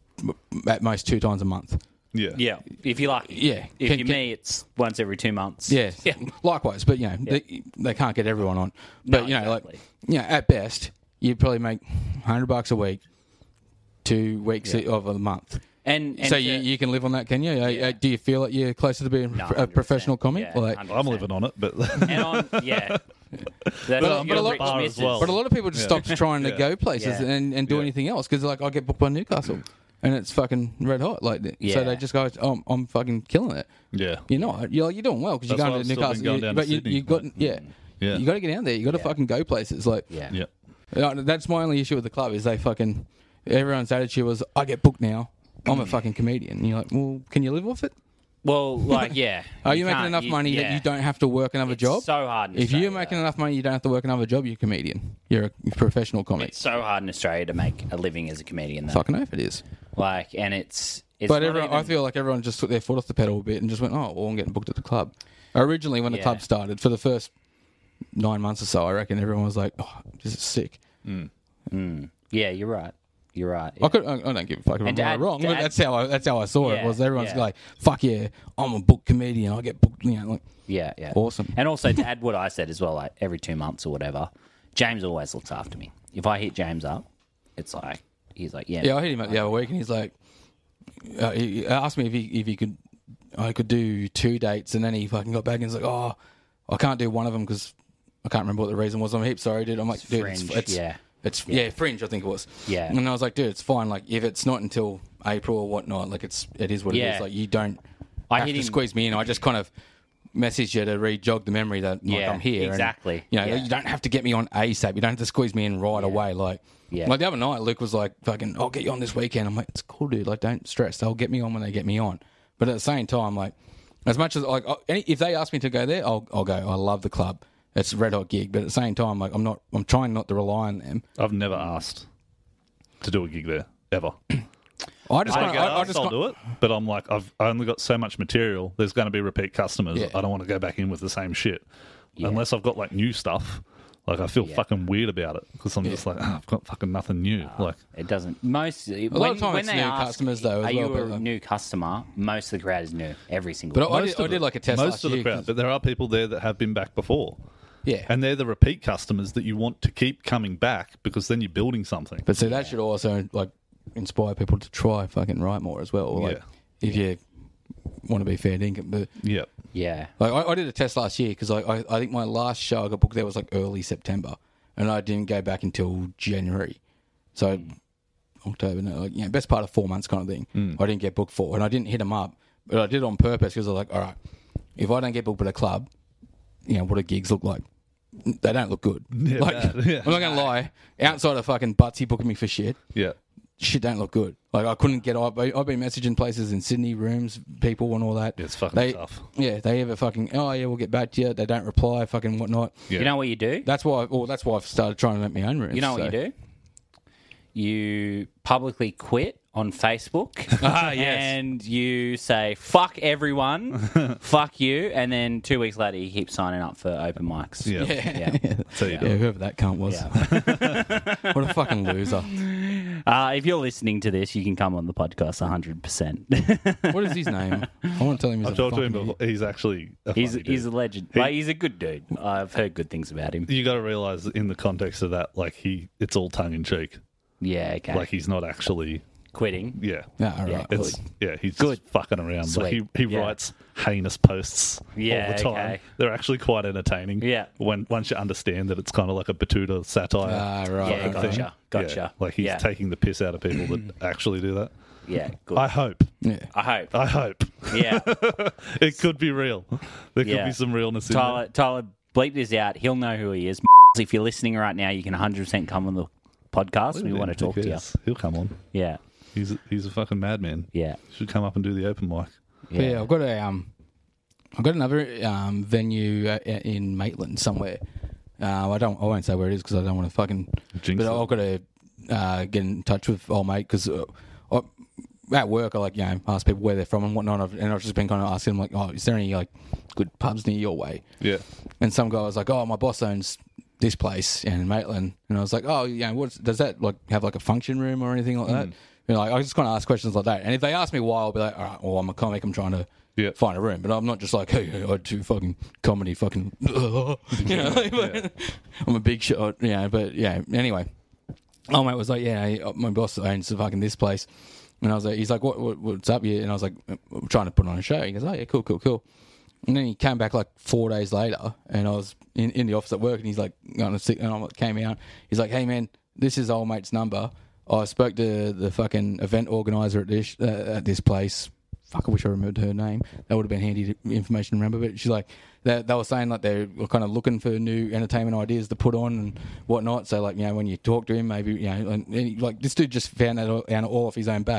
at most two times a month. Yeah. Yeah. If you like. Yeah. If Can- you're can- me, it's once every two months. Yeah, Yeah. likewise. But you know, they, they can't get everyone on. But No, you know, exactly. like, you know, at best, you'd probably make hundred bucks a week, two weeks of a month. And, and so to- you, you can live on that, can you? Uh, uh, Do you feel like you're closer to being No, a one hundred professional percent. comic? Yeah, Like, one hundred I'm living on it, but And on, yeah. That's But- your but a lot- rich bar as missus. well. but a lot of people just Yeah. stopped trying to Yeah. go places Yeah. and, and do Yeah. anything else because like I get booked by Newcastle and it's fucking red hot. Like, so Yeah. they just go, oh, I'm, I'm fucking killing it. yeah. You're not. You're you're doing well because you're That's why going I've to still been Newcastle. going you- down to but you, Sydney. you got yeah. Yeah. You got to get down there. You got to Yeah. fucking go places. Like, Yeah. Yeah. Uh, that's my only issue with the club is they fucking everyone's attitude was I get booked now. I'm a fucking comedian. And you're like, well, can you live off it? Well, like, yeah. Are you, making can't- enough you- money that yeah. you don't have to work another It's job? so hard in If Australia, you're making though. enough money, you don't have to work another job. You're a comedian. You're a professional comic. It's so hard in Australia to make a living as a comedian, though. Fucking oath it is. Like, and it's... it's But not everyone, I even- feel like everyone just took their foot off the pedal a bit and just went, oh, well, I'm getting booked at the club. Originally, when the Yeah. club started, for the first nine months or so, I reckon everyone was like, oh, this is sick. Mm. Yeah, you're right. You're right. I, could, I, I don't give a fuck if I'm And to right or add- wrong, to but add- that's how I, that's how I saw it. Yeah, Was everyone's yeah. like, fuck yeah, I'm a book comedian. I get booked, you know, like, Yeah, yeah. Awesome. And also to add what I said as well, like every two months or whatever, James always looks after me. If I hit James up, it's like, he's like, yeah. yeah. I hit him up the other week, and he's like, uh, he he asked me if he if he could, I could do two dates, and then he fucking got back and he's like, oh, I can't do one of them because I can't remember what the reason was. I'm heaps sorry, dude. I'm like, dude, it's, Fringe, it's yeah. It's yeah. Fringe, I think it was. Yeah. And I was like, dude, it's fine. Like, if it's not until April or whatnot, like it's it is what it Yeah. is. Like, you don't I have hit to him- squeeze me in. I just kind of messaged you to re-jog the memory that like, Yeah, I'm here. and, exactly. you know, Yeah. you don't have to get me on ASAP. You don't have to squeeze me in right away. Like, Yeah. like the other night, Luke was like, "Fucking, I'll get you on this weekend." I'm like, "It's cool, dude. Like, don't stress. They'll get me on when they get me on." But at the same time, like, as much as like, any, if they ask me to go there, I'll I'll go. I love the club. It's a red hot gig. But at the same time, like, I'm not. I'm trying not to rely on them. I've never asked to do a gig there ever. I just, I kinda, get I, I asked, just, I'll kinda- do it, but I'm like, I've I only got so much material. There's going to be repeat customers. Yeah. I don't want to go back in with the same shit Yeah. unless I've got like new stuff. Like I feel Yeah. fucking weird about it because I'm just like, oh, I've got fucking nothing new. like It doesn't. Most a lot of time it's new customers, though, as Are well, you but, a like- new customer? Most of the crowd is new. Every single. But I one. did, most I of did it- like a test most last of the year. crowd, 'cause- but there are people there that have been back before. yeah, And they're the repeat customers that you want to keep coming back because then you're building something. but see, that should also like inspire people to try fucking write more as well. Or, like, Yeah. if you want to be fair dinkum, but. Yeah. yeah. Like I, I did a test last year because I, I I think my last show I got booked there was like early September, and I didn't go back until January, so October, no, like, you know, best part of four months kind of thing. I didn't get booked for, and I didn't hit them up, but I did it on purpose because I was like, all right, if I don't get booked at a club, you know what do gigs look like? They don't look good. Yeah, like bad, yeah. I'm not gonna lie, outside of fucking Butsy booking me for shit. Yeah. Shit don't look good. Like I couldn't get. I've I've been messaging places in Sydney, rooms, people, and all that. Yeah, it's fucking they, tough. Yeah, they ever fucking. Oh yeah, we'll get back to you. They don't reply. Fucking whatnot. Yeah. You know what you do? That's why. Well, that's why I've started trying to make my own rooms. You know what so. you do? You publicly quit on Facebook. Ah, yes. And you say, fuck everyone, fuck you, and then two weeks later you keep signing up for open mics. Yeah. Yeah. Yeah. So you do. Yeah, whoever that cunt was. Yeah. What a fucking loser. Uh, if you're listening to this, you can come on the podcast one hundred percent. What is his name? I want to tell him he's I've a talked to him fucking before. He's actually a he's funny he's a dude. legend. He- like, he's a good dude. I've heard good things about him. You got to realize in the context of that, like he, it's all tongue in cheek. Yeah, okay. Like he's not actually, Quitting. yeah. Yeah, all right. Yeah, It's yeah, he's Good. just fucking around. Like he Sweet. he Yeah. writes heinous posts Yeah, all the time. okay. They're actually quite entertaining. Yeah. When once you understand that it's kind of like a Batuta satire. Ah, right. Yeah, right, gotcha. right. Yeah, Gotcha. like he's yeah. taking the piss out of people that actually do that. Yeah, good. I I, hope. Yeah. hope. I hope. Yeah. It could be real. There could Yeah. be some realness in Tyler, Tyler, bleep this out. He'll know who he is. If you're listening right now, you can one hundred percent come on the podcast. there. We want to talk to you. He'll come on. Yeah. He's a, he's a fucking madman. Yeah. Should come up and do the open mic. But yeah, I've got a um, I've got another um venue uh, in Maitland somewhere. Uh, I don't, I won't say where it is because I don't want to fucking. Jinx but it. I've got to uh, get in touch with old mate because uh, I- at work I like you know ask people where they're from and whatnot, I've, and I've just been kind of asking them like, oh, is there any like good pubs near your way? Yeah. And some guy was like, oh, my boss owns this place in Maitland, and I was like, oh, yeah, what does that like have like a function room or anything like that? You know, like I just kind of ask questions like that, and if they ask me why, I'll be like, all right, well, I'm a comic, I'm trying to Yeah. find a room, but I'm not just like, hey, hey I do fucking comedy, fucking, you know, like, I'm a big shot, you know. But yeah, anyway, oh mate was like, yeah, my boss owns fucking this place, and I was like, he's like, what, what what's up, yeah? And I was like, I'm trying to put on a show. He goes, oh yeah, cool, cool, cool. And then he came back like four days later, and I was in, in the office at work, and he's like, going to sick, and I came out. He's like, hey man, this is old mate's number. I spoke to the fucking event organizer at this uh, at this place. Fuck, I wish I remembered her name. That would have been handy to, information to remember. But she's like, they, they were saying like they were kind of looking for new entertainment ideas to put on and whatnot. So like, you know, when you talk to him, maybe, you know, and, and he, like this dude just found that all, out all off his own bat.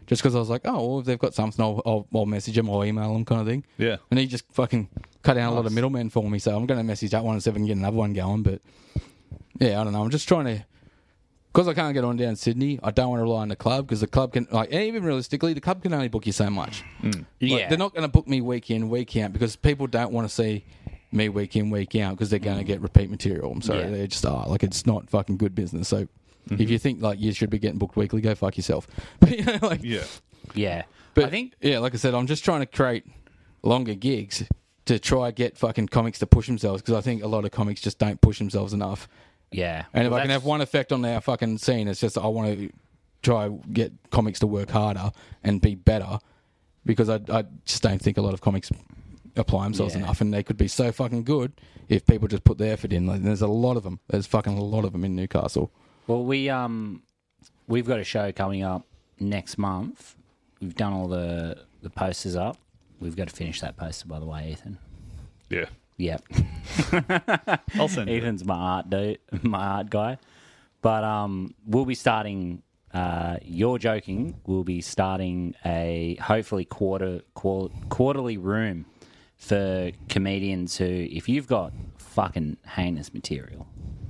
just because I was like, oh, well, if they've got something, I'll, I'll, I'll message them or email them kind of thing. Yeah. And he just fucking cut down a lot of Nice. middlemen for me, so I'm going to message that one and see if I can get another one going. But yeah, I don't know. I'm just trying to, because I can't get on down in Sydney, I don't want to rely on the club because the club can, like, and even realistically, the club can only book you so much. Like, Yeah. they're not going to book me week in, week out because people don't want to see me week in, week out because they're going to get repeat material. I'm sorry, Yeah. they just are. Like, it's not fucking good business. So if you think like you should be getting booked weekly, go fuck yourself. But you know, like, Yeah. Yeah. but I think yeah, like I said, I'm just trying to create longer gigs to try get fucking comics to push themselves because I think a lot of comics just don't push themselves enough. yeah. And if Well, I can that's- have one effect on our fucking scene, it's just I want to try get comics to work harder and be better because I I just don't think a lot of comics apply themselves Yeah. enough, and they could be so fucking good if people just put the effort in. Like, there's a lot of them. There's fucking a lot of them in Newcastle. Well, we um, we've got a show coming up next month. We've done all the the posters up. We've got to finish that poster, by the way, Ethan. Yeah. Yep. I'll send you. Ethan's my art dude, my art guy. But um, we'll be starting. Uh, you're joking. We'll be starting a hopefully quarter quar- quarterly room for comedians who, if you've got fucking heinous material,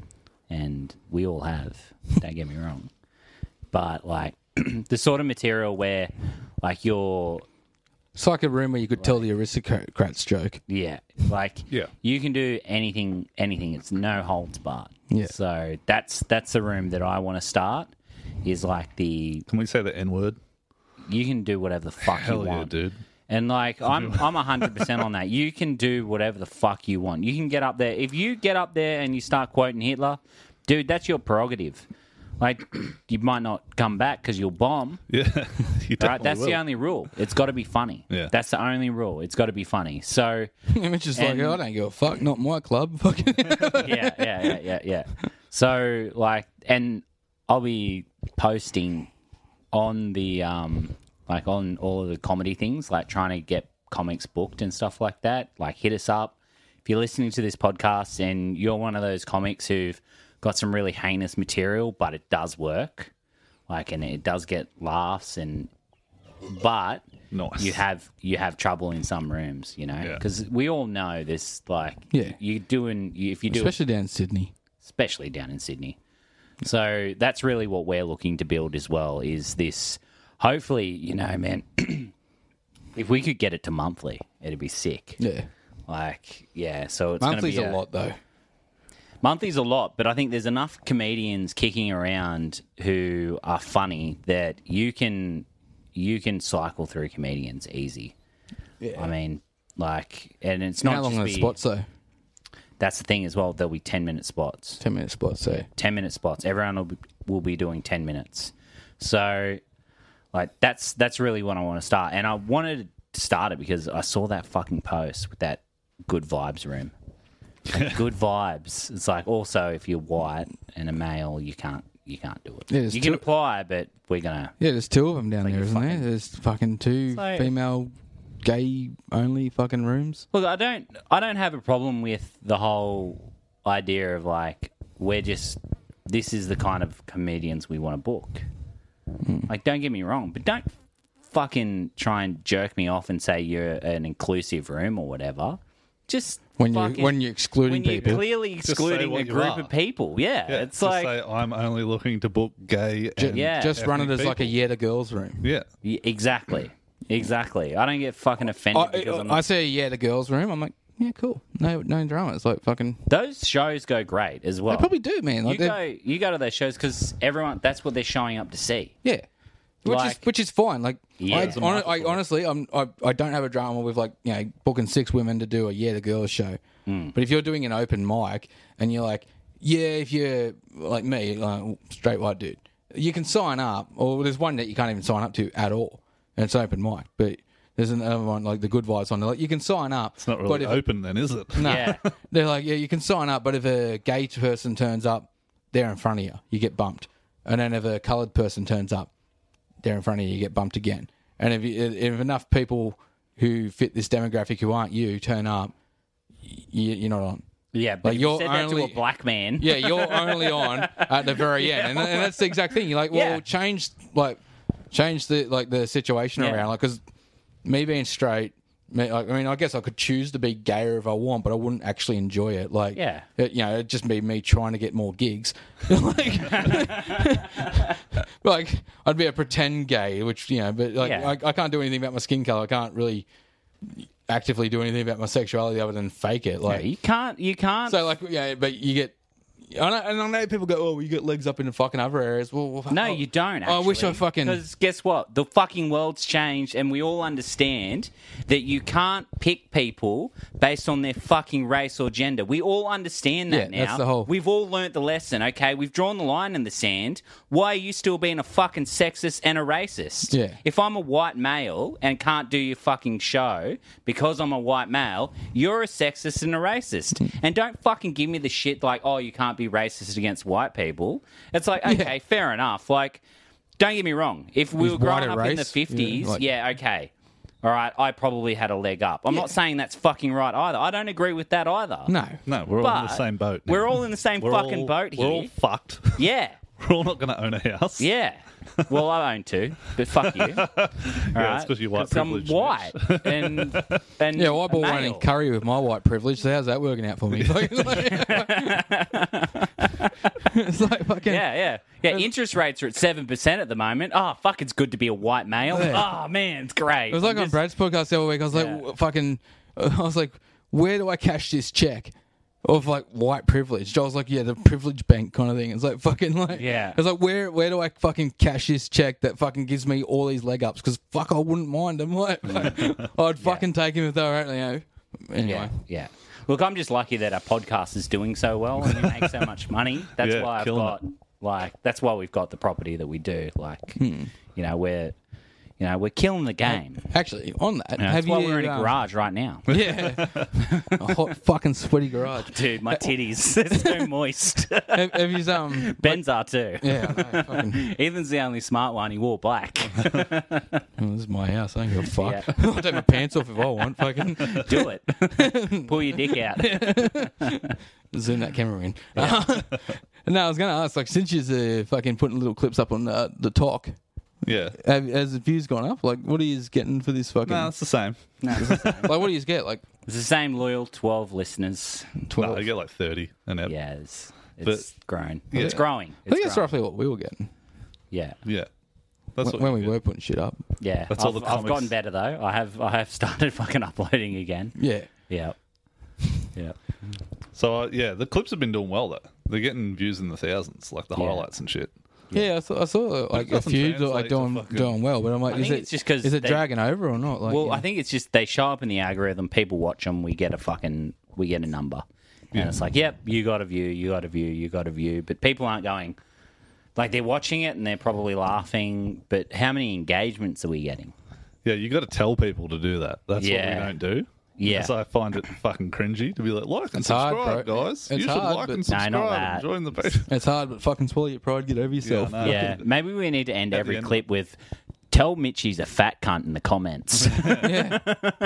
and we all have, don't get me wrong, but like the sort of material where, like, you're It's like a room where you could tell the aristocrats joke. Yeah, like Yeah. you can do anything, anything. It's no holds barred. Yeah. So that's that's the room that I want to start. Is like the Can we say the N word? you can do whatever the fuck Hell you yeah, want, dude. and like I'm I'm a hundred percent on that. You can do whatever the fuck you want. You can get up there. If you get up there and you start quoting Hitler, dude, that's your prerogative. Like you might not come back because you'll bomb. Yeah. you definitely Right, that's will. the only rule. It's got to be funny. Yeah. That's the only rule. It's got to be funny. So It's just And- like, I don't give a fuck, not my club. Fucking yeah, yeah, yeah, yeah, yeah. So like, and I'll be posting on the um, like on all of the comedy things, like trying to get comics booked and stuff like that. Like, hit us up if you're listening to this podcast and you're one of those comics who've got some really heinous material, but it does work. Like, and it does get laughs and, but Nice. you have you have trouble in some rooms, you know, Yeah. because we all know this. Like, Yeah. you doing you, if you do, especially down in Sydney. especially down in Sydney. So that's really what we're looking to build as well. Is this hopefully, you know, man, if we could get it to monthly, it'd be sick. Yeah, Like, yeah. So it's monthly's gonna be a lot though. Monthly's a lot, but I think there's enough comedians kicking around who are funny that you can you can cycle through comedians easy. Yeah. I mean, like, and it's not How long just are the be, spots though? That's the thing as well. There'll be ten minute spots. Ten minute spots. So ten minute spots. Everyone will be, will be doing ten minutes. So, like, that's that's really what I want to start. And I wanted to start it because I saw that fucking post with that good vibes room. Like, good vibes. It's like, also, if you're white and a male, you can't you can't do it. Yeah, there's you can two- apply, but we're gonna. yeah, there's two of them down Like there, you're isn't there? fucking- There's fucking two like- female, gay only fucking rooms. Look, I don't I don't have a problem with the whole idea of like we're just this is the kind of comedians we want to book. Like, don't get me wrong, but don't fucking try and jerk me off and say you're an inclusive room or whatever. Just When you fucking- when you're excluding when you're people, clearly say excluding what a you group are. of people. Yeah, Yeah, it's just like say I'm only looking to book gay and Yeah. just run it ethnic as like a people. yeah to girls room. Yeah. Yeah, exactly, exactly. I don't get fucking offended because I'm I, I not, say yeah to girls room. I'm like, yeah, cool. No, no drama. It's like fucking. those shows go great as well. They probably do, man. You Like, they're- go, you go to those shows because everyone. That's what they're showing up to see. yeah. Which is Like- which is fine. Like, Yeah. I, There's a hon- market I for it. honestly, I'm I, I don't have a drama with like you know booking six women to do a yeah to girls show. Hmm. But if you're doing an open mic and you're like, yeah, if you're like me, like straight white dude, you can sign up. Or there's one that you can't even sign up to at all, and it's open mic. But there's another one like the good vibes one. They're like, you can sign up. It's not but really if, open then, is it? No. Yeah. They're like, yeah, you can sign up, but if a gay person turns up, they're in front of you. You get bumped. And then if a coloured person turns up, they're in front of you. You get bumped again. And if, you, if enough people who fit this demographic who aren't you turn up, you, you're not on. Yeah, but Like, if you you're said that only- to a black man. Yeah, you're only on at the very end. And, and that's the exact thing. You're like, well, Yeah. change, like, change the like the situation Yeah. around. Like, because me being straight, me, like, I mean, I guess I could choose to be gayer if I want, but I wouldn't actually enjoy it. Like, Yeah. it, you know, it'd just be me trying to get more gigs. like, like, I'd be a pretend gay, which you know, but like, Yeah. I, I can't do anything about my skin color. I can't really actively do anything about my sexuality other than fake it. Like, You can't. You can't. so like, yeah, but you get. I know, and I know people go, oh, you get legs up in the fucking other areas. Well, well No, oh, you don't. I wish I fucking- Because guess what? The fucking world's changed, and we all understand that you can't pick people based on their fucking race or gender. We all understand that Yeah, now. that's the whole- We've all learnt the lesson. Okay, we've drawn the line in the sand. Why are you still being a fucking sexist and a racist? Yeah. If I'm a white male and can't do your fucking show because I'm a white male, you're a sexist and a racist. And don't fucking give me the shit like, oh, you can't be racist against white people. It's like, okay, fair enough. Like, don't get me wrong. If we With were growing whiter up in the race, fifties, yeah, like- yeah, okay. All right, I probably had a leg up. I'm not saying that's fucking right either. I don't agree with that either. No. No, we're all in the But same boat. now. We're all in the same We're fucking all- boat We're here. all fucked. Yeah. We're all not going to own a house. Yeah. Well, I own two, but fuck you. All Yeah, it's 'cause you're white I'm privileged, white. And, and Yeah, well, I bought one male. in Curry with my white privilege, so how's that working out for me? It's like fucking... Yeah, yeah. Yeah, interest rates are at seven percent at the moment. Oh, fuck, it's good to be a white male. Yeah. Oh, man, it's great. It was like I'm on Brad's podcast the other week. I was like, Yeah. w- fucking... I was like, where do I cash this check? Of like white privilege. I was like, yeah, the privilege bank kind of thing. It's like fucking like... Yeah. I was like, where where do I fucking cash this check that fucking gives me all these leg ups? Because fuck, I wouldn't mind them. Like, I'd fucking take him if they were, you know... Anyway. Yeah, yeah. Look, I'm just lucky that our podcast is doing so well and we make so much money. That's Yeah, why I've killing got like that's why we've got the property that we do. Like, you know, we're you know we're killing the game. Actually, on that, You know, have that's why you... we're in a um, garage right now, Yeah. A hot fucking sweaty garage. dude. My titties, they're so moist. have, have you, um... Ben's are too. Yeah, I know, fucking... Ethan's the only smart one. He wore black. Well, this is my house. I don't give a fuck. Yeah. I'll take my pants off if I want. Fucking Do it. Pull your dick out. zoom that camera in. No, I was going to ask, like, since you're uh, fucking putting little clips up on uh, the talk, Yeah. have, has the views gone up? Like, what are you getting for this fucking... No, it's the same. No, it's the same. like, what do you get? Like, It's the same loyal twelve listeners. twelve? No, you get like thirty an ep. Yeah, it's, it's grown. It's Yeah. growing. I It's think that's growing. roughly what we were getting Yeah. Yeah. That's when, what when you we get. were putting shit up. Yeah, That's all I've, the I've comics. gotten better though. I have I have started fucking uploading again. Yeah. Yeah, yeah, So, uh, yeah, the clips have been doing well, though. They're getting views in the thousands, like the Yeah. highlights and shit. Yeah, I saw, I saw like a doesn't few that, translate like to doing fucking- doing well, but I'm like, I is think it it's just 'cause is it they- dragging over or not? Like, well, yeah. I think it's just they show up in the algorithm. People watch them. We get a fucking we get a number, and it's like, yep, you got a view, you got a view, you got a view. But people aren't going. Like they're watching it and they're probably laughing. But how many engagements are we getting? Yeah, you got to tell people to do that. That's Yeah. what we don't do. Yeah. So I find it fucking cringy to be like, like and It's hard, subscribe, bro. guys. It's you should hard, like but- and No, not subscribe that. and join the page. It's hard, but fucking swallow your pride, get over yourself. no. Yeah, maybe we need to end At the every end of clip with. Tell Mitch he's a fat cunt in the comments. Yeah.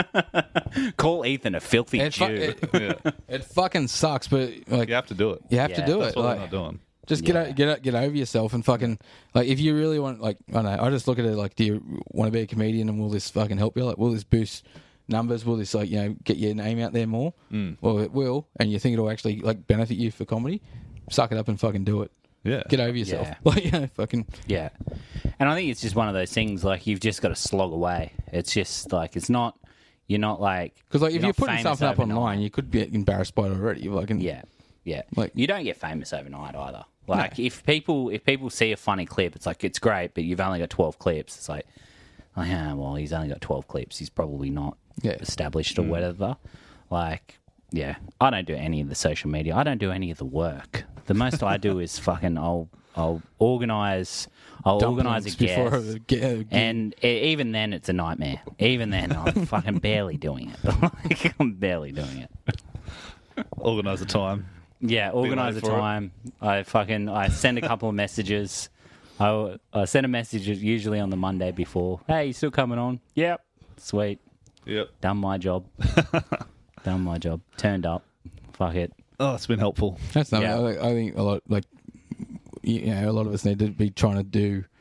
Call Ethan a filthy It, fu- Jew. it, Yeah. it fucking sucks, but like You have to do it. you have Yeah, to do That's it. what Like, we're not doing. just get Yeah. o- get o- get over yourself and fucking like if you really want like I don't know. I just look at it like, do you want to be a comedian and will this fucking help you? Like, will this boost numbers? Will this like you know get your name out there more? Mm. Well, it will, and you think it'll actually like benefit you for comedy. Suck it up and fucking do it. Yeah. Get over yourself. Yeah. Like you know, fucking Yeah. And I think it's just one of those things, like, you've just got to slog away. It's just, like, it's not, you're not, like... because like if you're not putting famous something up overnight. online, you could get embarrassed by it already. You fucking Yeah, yeah. Like- you don't get famous overnight either. Like, if people if people see a funny clip, it's like, it's great, but you've only got twelve clips. It's like, oh, yeah, well, he's only got twelve clips. He's probably not Yeah. established or whatever. Like... Yeah, I don't do any of the social media. I don't do any of the work. The most I do is fucking I'll I'll organize I'll organize a dumplings before guest, a ge- a gig. and e- even then it's a nightmare. Even then I'm fucking barely doing it. Like, I'm barely doing it. Organise the time. Yeah, organize late the for it. time. I fucking I send a couple of messages. I I send a message usually on the Monday before. Hey, you still coming on? Yep. Sweet. Yep. Done my job. Done my job. Turned up. Fuck it. Oh, it's been helpful. That's not. Yeah. I, think- I think a lot like you know a lot of us need to be trying to do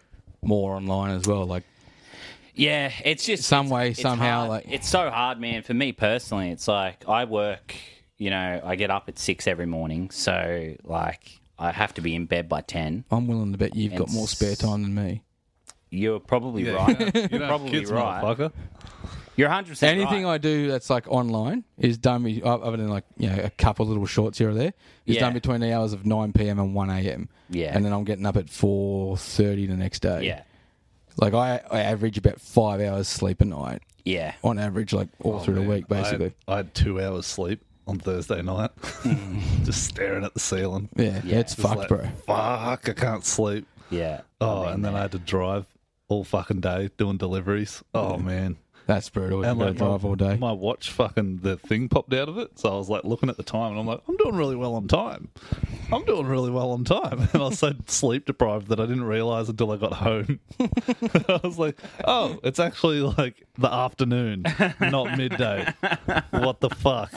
more online as well. Like, Yeah, it's just Some it's- way, it's somehow, hard. like- it's so hard, man. For me personally, it's like I work. You know, I get up at six every morning, so like I have to be in bed by ten. I'm willing to bet you've got It's- more spare time than me. You're probably Yeah, right. you don't, you You're don't have probably kids, right. motherfucker. You're one hundred percent Anything right. I do that's like online is done be, other than like, you know, a couple little shorts here or there, is Yeah. done between the hours of nine p.m. and one a.m. Yeah. And then I'm getting up at four thirty the next day. Yeah, Like I, I average about five hours sleep a night yeah. on average, like all through the Man, week, basically. I had, I had two hours sleep on Thursday night, just staring at the ceiling. yeah, Yeah. it's Just fucked, Like, bro. Fuck, I can't sleep. Yeah. Oh, I mean, and then I uh, had to drive all fucking day doing deliveries. Oh man. That's brutal. You And got to like drive my, all day. my watch fucking the thing popped out of it, so I was like looking at the time, and I'm like, I'm doing really well on time. I'm doing really well on time, and I was so sleep deprived that I didn't realize until I got home. I was like, oh, it's actually like the afternoon, not midday. What the fuck?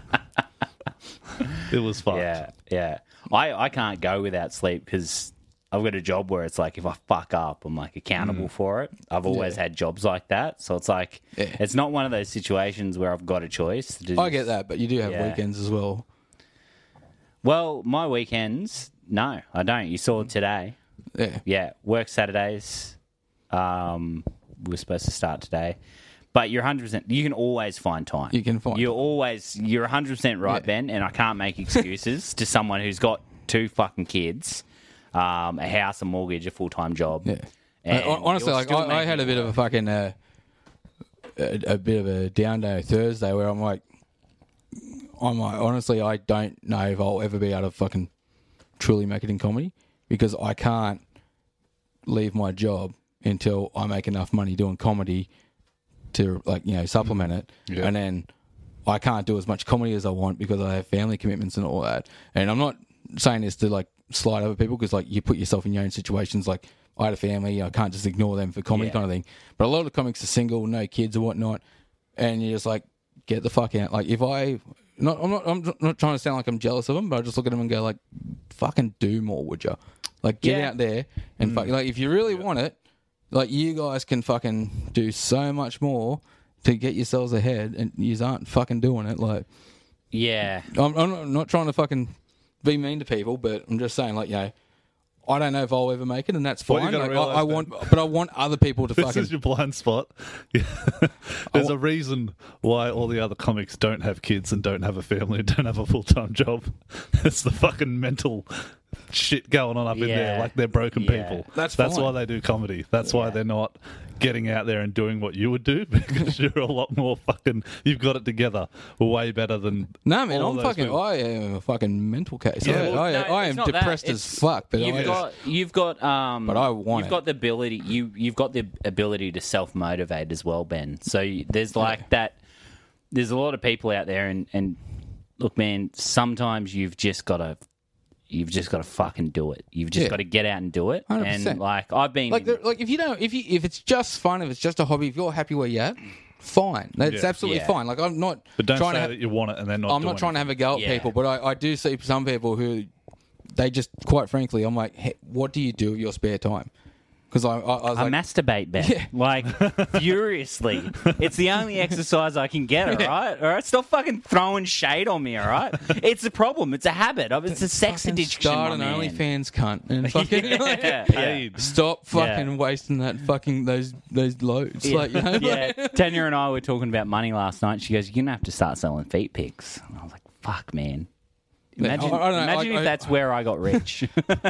It was fucked. Yeah, yeah. I, I can't go without sleep because I've got a job where it's like if I fuck up, I'm like accountable for it. I've always Yeah. had jobs like that, so it's like Yeah. it's not one of those situations where I've got a choice. To I just- get that, but you do have Yeah. weekends as well. Well, my weekends, no, I don't. You saw today. Yeah. Yeah, work Saturdays. Um, we were supposed to start today, but you're one hundred percent. You can always find time. You can find You're time. always. You're one hundred percent right, Yeah. Ben. And I can't make excuses to someone who's got two fucking kids, um, a house, a mortgage, a full time job. Yeah. And Hon- Honestly, you're like still I, I had a making bit it of a work. fucking uh, a, a bit of a down day Thursday where I'm like, I'm like, honestly, I don't know if I'll ever be able to fucking truly make it in comedy because I can't leave my job until I make enough money doing comedy to like you know supplement it, Yeah. and then I can't do as much comedy as I want because I have family commitments and all that. And I'm not saying this to like slide over people because like you put yourself in your own situations. Like I had a family, I can't just ignore them for comedy Yeah. kind of thing. But a lot of the comics are single, no kids or whatnot, and you're just like, get the fuck out. Like if I, not, I'm not, I'm not trying to sound like I'm jealous of them, but I just look at them and go like, fucking do more, would you? Like get Yeah. out there and fuck. Like if you really want it, like you guys can fucking do so much more to get yourselves ahead, and you aren't fucking doing it. Like Yeah, I'm, I'm not- not trying to fucking be mean to people, but I'm just saying, like, you know, I don't know if I'll ever make it, and that's What you fine. gotta Like, I, realise, I Ben- want, but I want other people to This fucking. is your blind spot. Yeah. There's a reason why all the other comics don't have kids and don't have a family and don't have a full time job. It's the fucking mental shit going on up in there. Yeah. Like they're broken Yeah. people. That's That's fine. why they do comedy. That's why Yeah. they're not getting out there and doing what you would do because you're a lot more fucking. You've got it together way better than. No, man, all I'm those fucking. people. I am a fucking mental case. Yeah, I, well, I, no, I it's am not that. depressed as It's- fuck, but you've I got you've got um, But I want you've it. got the ability. You you've got the ability to self motivate as well, Ben. So you, there's like that. There's a lot of people out there, and and look, man. Sometimes you've just got to. You've just got to fucking do it. You've just Yeah. got to get out and do it. one hundred percent. And like I've been like, there- like if you don't, if you, if it's just fun, if it's just a hobby, if you're happy where you're at, fine. That's Yeah. absolutely Yeah. fine. Like I'm not But don't trying say to. that you want it and then not. I'm do not trying to have a go at Yeah. people, but I, I do see some people who they just, quite frankly, I'm like, hey, what do you do with your spare time? Because I, I, I was I like, masturbate, Ben. Yeah. Like, furiously. It's the only exercise I can get, all right? All right? Stop fucking throwing shade on me, all right? It's a problem. It's a habit. It's a sex fucking addiction, start my an man. OnlyFans cunt and fucking Yeah, Paid. stop fucking Yeah. wasting that fucking those those loads. Yeah. Like, you know, yeah. Tanya and I were talking about money last night. She goes, "You're gonna have to start selling feet pics." And I was like, "Fuck, man." Yeah, Imagine, I- I don't know, imagine I- if I- that's where I got rich.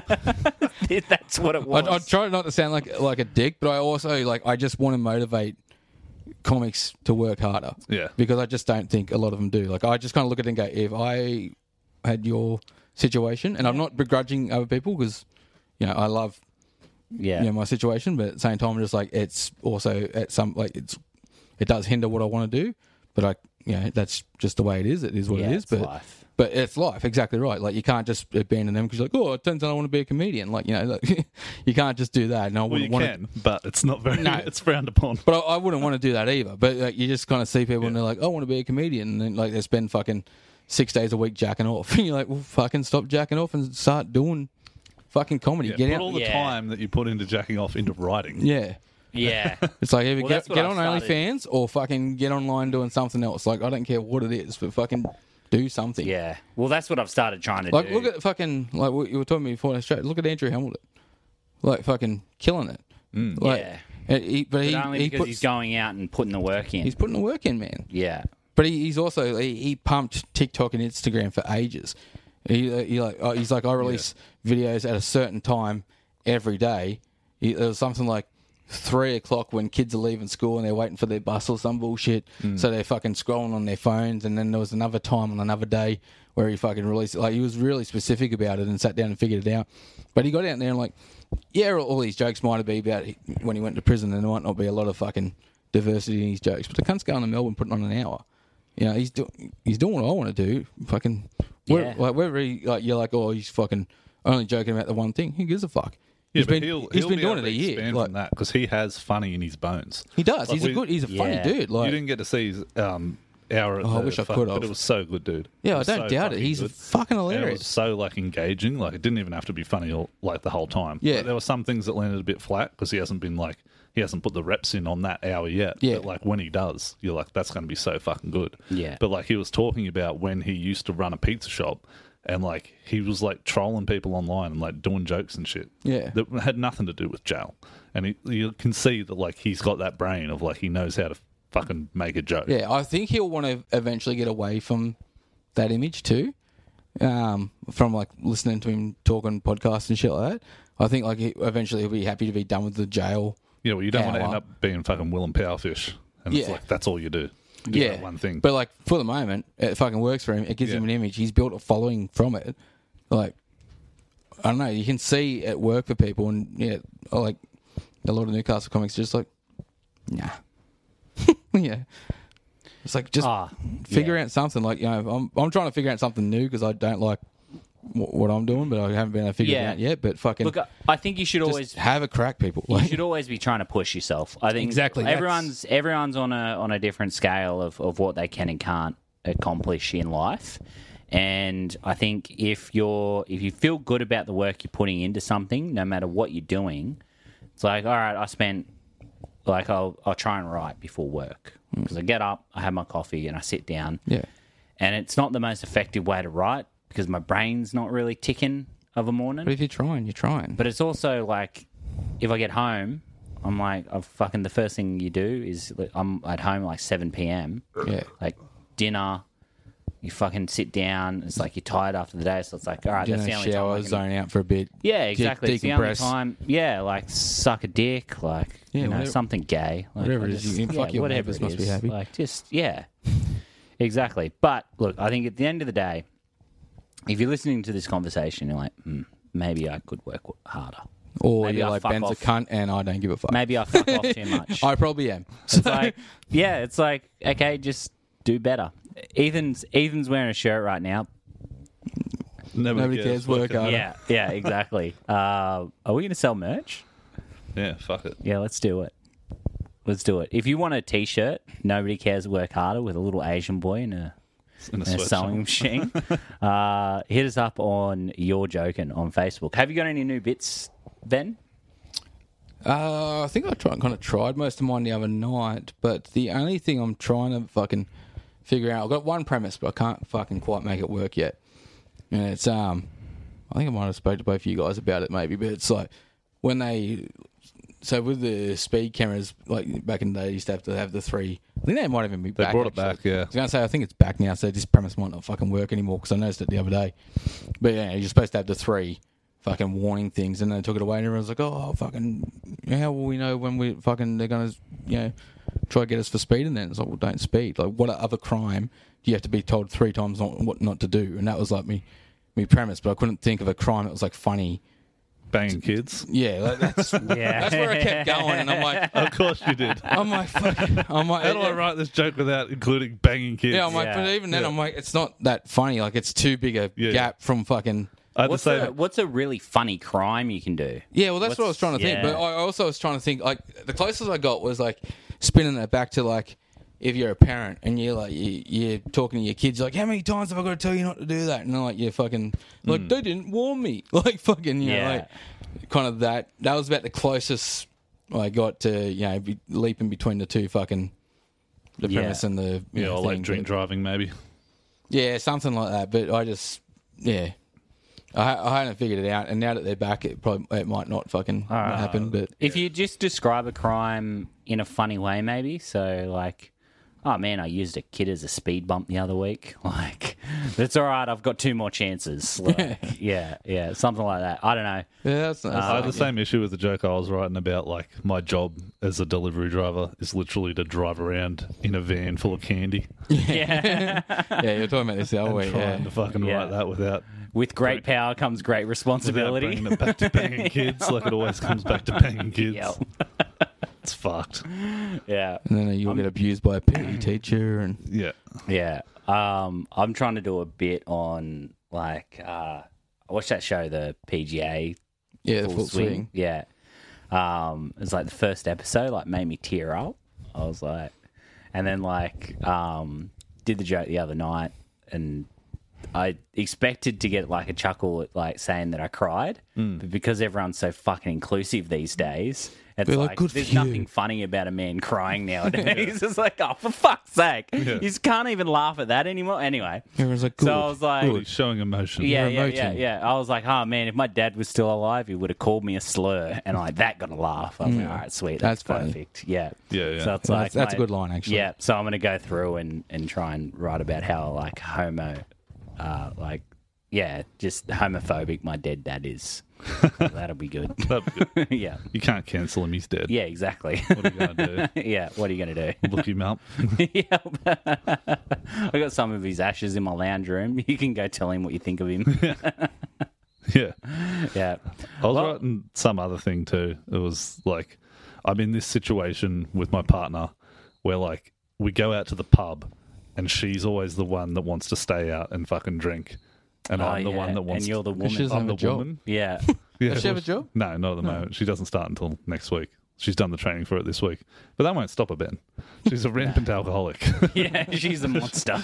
If that's what it was. I, I try not to sound like like a dick, but I also like I just want to motivate comics to work harder. Yeah. because I just don't think a lot of them do. Like I just kind of look at it and go, if I had your situation, and I'm not begrudging other people because you know I love yeah. you know my situation, but at the same time, I'm just like it's also at some like it's it does hinder what I want to do, but I you know that's just the way it is. It is what Yeah, it is. it's But life. but it's life, exactly right. Like you can't just abandon them because you're like, oh, it turns out I want to be a comedian. Like you know, like, you can't just do that. And I Well, wouldn't you want can, but it's not very. No. It's frowned upon. But I, I wouldn't want to do that either. But like, you just kind of see people and they're like, I want to be a comedian, and then like they spend fucking six days a week jacking off. And you're like, well, fucking stop jacking off and start doing fucking comedy. Yeah, Get put out. all the Yeah. time that you put into jacking off into writing. Yeah. Yeah. It's like either Well, get, that's what get I on started- OnlyFans or fucking get online doing something else. Like, I don't care what it is, but fucking do something. Yeah. Well, that's what I've started trying to Like, do. look at fucking, like what you were talking about before in Australia. Look at Andrew Hamilton. Like, fucking killing it. Like, Yeah. and he, but, but he, only he because puts, he's going out and putting the work in. he's putting the work in, man. yeah. But he, he's also, he, he pumped TikTok and Instagram for ages. He, he like, oh, he's like, I release videos at a certain time every day. He, there was something like three o'clock when kids are leaving school and they're waiting for their bus or some bullshit. So they're fucking scrolling on their phones. And then there was another time on another day where he fucking released it. Like, he was really specific about it and sat down and figured it out. But he got out there and like, yeah, all these jokes might be about he, when he went to prison, and there might not be a lot of fucking diversity in his jokes. But the cunt's going to Melbourne putting on an hour. You know, he's doing he's doing what I want to do. Fucking, where, Yeah. like whether he like you're like, oh, he's fucking only joking about the one thing. Who gives a fuck? Yeah, He's but been he'll, he's he'll been be doing able it a to year. expand Like, from that because he has funny in his bones. he does. Like he's we- a good. He's a funny Yeah. dude. Like, you didn't get to see his um, hour at Oh, I the wish I fuck- could but have. it was so good, dude. yeah, It I was don't so doubt it. fucking He's good. fucking And it was hilarious. so like engaging. Like it didn't even have to be funny all, like the whole time. Yeah. But there were some things that landed a bit flat because he hasn't been like he hasn't put the reps in on that hour yet. Yeah. But like when he does, you're like that's going to be so fucking good. Yeah. But like he was talking about when he used to run a pizza shop. And like he was like trolling people online and like doing jokes and shit. Yeah. That had nothing to do with jail. And he, you can see that like he's got that brain of like he knows how to fucking make a joke. Yeah, I think he'll want to eventually get away from that image too. Um, from like listening to him talking podcasts and shit like that. I think like he, eventually he'll be happy to be done with the jail. Yeah, well, you don't want to Hour. end up being fucking Willem Powerfish. And it's Yeah. like, that's all you do. You do Yeah, that one thing. But like for the moment, it fucking works for him. It gives Yeah. him an image. He's built a following from it. Like, I don't know. You can see it work for people, and yeah, like a lot of Newcastle comics just like, nah, yeah. It's like just Ah, figure yeah. out something. Like, you know, I'm I'm trying to figure out something new because I don't like what, what I'm doing, but I haven't been able to figure Yeah. it out yet. But fucking, Look, I- I think you should just always have a crack, people. you Like, should always be trying to push yourself. I think Exactly, that's- Everyone's everyone's on a on a different scale of, of what they can and can't accomplish in life. And I think if you're if you feel good about the work you're putting into something, no matter what you're doing, it's like, all right, I spent like I'll I'll try and write before work because I get up, I have my coffee, and I sit down. yeah, And it's not the most effective way to write because my brain's not really ticking of a morning. but if you're trying, you're trying. But it's also like, if I get home, I'm like, I've fucking the first thing you do is like, I'm at home at like seven p.m. yeah, Like dinner, you fucking sit down. It's like you're tired after the day, so it's like, all right, you that's know, the only shower, time. I can... zone out for a bit. Yeah, exactly. de- It's the only decompress. time. Yeah, like suck a dick, like Yeah, you know, whatever- something gay, like, whatever I it is, just- you- fuck yeah, your whatever neighbours it must be is. happy. Like just yeah, exactly. But look, I think at the end of the day, if you're listening to this conversation, you're like, hmm, maybe I could work harder. Or Maybe you're I like, fuck Ben's off. a cunt and I don't give a fuck. Maybe I fuck off too much. I probably am. It's like, yeah, it's like, okay, just do better. Ethan's Ethan's wearing a shirt right now. Nobody cares, work fucking- hard. Yeah, yeah, exactly. Uh, are we going to sell merch? Yeah, fuck it. Yeah, let's do it. Let's do it. If you want a T-shirt, nobody cares, work harder, with a little Asian boy in a, In a in a sweatshop. sewing machine, uh, hit us up on You're Joking on Facebook. Have you got any new bits, Ben? Uh, I think I tried, kind of tried most of mine the other night, but the only thing I'm trying to fucking figure out, I've got one premise, but I can't fucking quite make it work yet. And it's, um, I think I might have spoke to both of you guys about it maybe, but it's like when they, so with the speed cameras, like back in the day, they used to have to have the three, I think they might even be They back. brought it actually. back, yeah. I was going to say, I think it's back now, so this premise might not fucking work anymore because I noticed it the other day. But yeah, you're supposed to have the three fucking warning things, and then they took it away, and everyone's like, "Oh, fucking, how will we know when we fucking they're gonna, you know, try to get us for speeding?" Then it's like, "Well, don't speed." Like, what other crime do you have to be told three times not, what not to do? And that was like me, me premise, but I couldn't think of a crime that was like funny. Banging kids. Yeah, like, that's Yeah. that's where I kept going, and I'm like, Of course you did. I'm like, fuck, I'm like, How do I write this joke without including banging kids? Yeah, I'm like, Yeah. but even then, Yeah. I'm like, it's not that funny. Like, it's too big a Yeah. gap from fucking. I had to What's say, a, what's a really funny crime you can do? Yeah, well, that's what I was trying to think. yeah. But I also was trying to think, like, the closest I got was, like, spinning it back to, like, if you're a parent and you're like you, you're talking to your kids like, how many times have I got to tell you not to do that? And they're like, you're fucking like they didn't warn me, like fucking you Yeah. know, like kind of that. That was about the closest I got to you know be leaping between the two fucking the Yeah. premise and the you Yeah, know, or like thing. drink But- driving maybe. yeah, something like that. But I just yeah. I, I hadn't figured it out, and now that they're back, it probably it might not fucking Uh, happen. But If you just describe a crime in a funny way, maybe. So, like, oh man, I used a kid as a speed bump the other week. Like, that's all right. I've got two more chances. Like, yeah, yeah, something like that. I don't know. yeah, that's, that's I had like, the same issue with the joke I was writing about. Like, my job as a delivery driver is literally to drive around in a van full of candy. Yeah. yeah, you're talking about this the other And week. trying Yeah. to fucking Yeah. write that without, With great power comes great without responsibility. bringing it back to banging kids. Like, it always comes back to banging kids. Yep. It's fucked. Yeah. And then you'll get abused by a P E teacher, and Yeah. Yeah. Um, I'm trying to do a bit on, like, uh, I watched that show, the P G A yeah, the Full full Swing. swing. Yeah. Um, it was like the first episode, like, made me tear up. I was like, and then, like, um, did the joke the other night, and I expected to get like a chuckle at like saying that I cried, but because everyone's so fucking inclusive these days, it's They're like, like, "Good for there's you." nothing funny about a man crying nowadays. It's like, oh, for fuck's sake, you just can't even laugh at that anymore. Anyway, Everyone's like, good. so I was like, He's showing emotion. yeah, You're yeah, yeah, emoting. yeah. I was like, oh man, if my dad was still alive, he would have called me a slur, and like that got a laugh. I was like, all right, sweet, that's, That's funny. perfect. Yeah, Yeah, yeah. So it's Yeah, like that's- that's a my- good line, actually. Yeah, so I'm gonna go through and and try and write about how like homo, uh, like yeah, just homophobic my dead dad is. That'll be good. That'd be good. yeah, You can't cancel him. He's dead. yeah, exactly. What are you going to do? yeah, what are you gonna do? Look him up. yeah, I got some of his ashes in my lounge room. You can go tell him what you think of him. Yeah. yeah. I was Well- writing some other thing too. It was like, I'm in this situation with my partner where like we go out to the pub and she's always the one that wants to stay out and fucking drink. And Oh, I'm the yeah, one that and wants you're the to, woman. She doesn't I'm have the a job. woman. Yeah. Yeah, Does she have well, a job? No, not at the moment. She doesn't start until next week. She's done the training for it this week. But that won't stop her, Ben. She's a rampant alcoholic. yeah, she's a monster.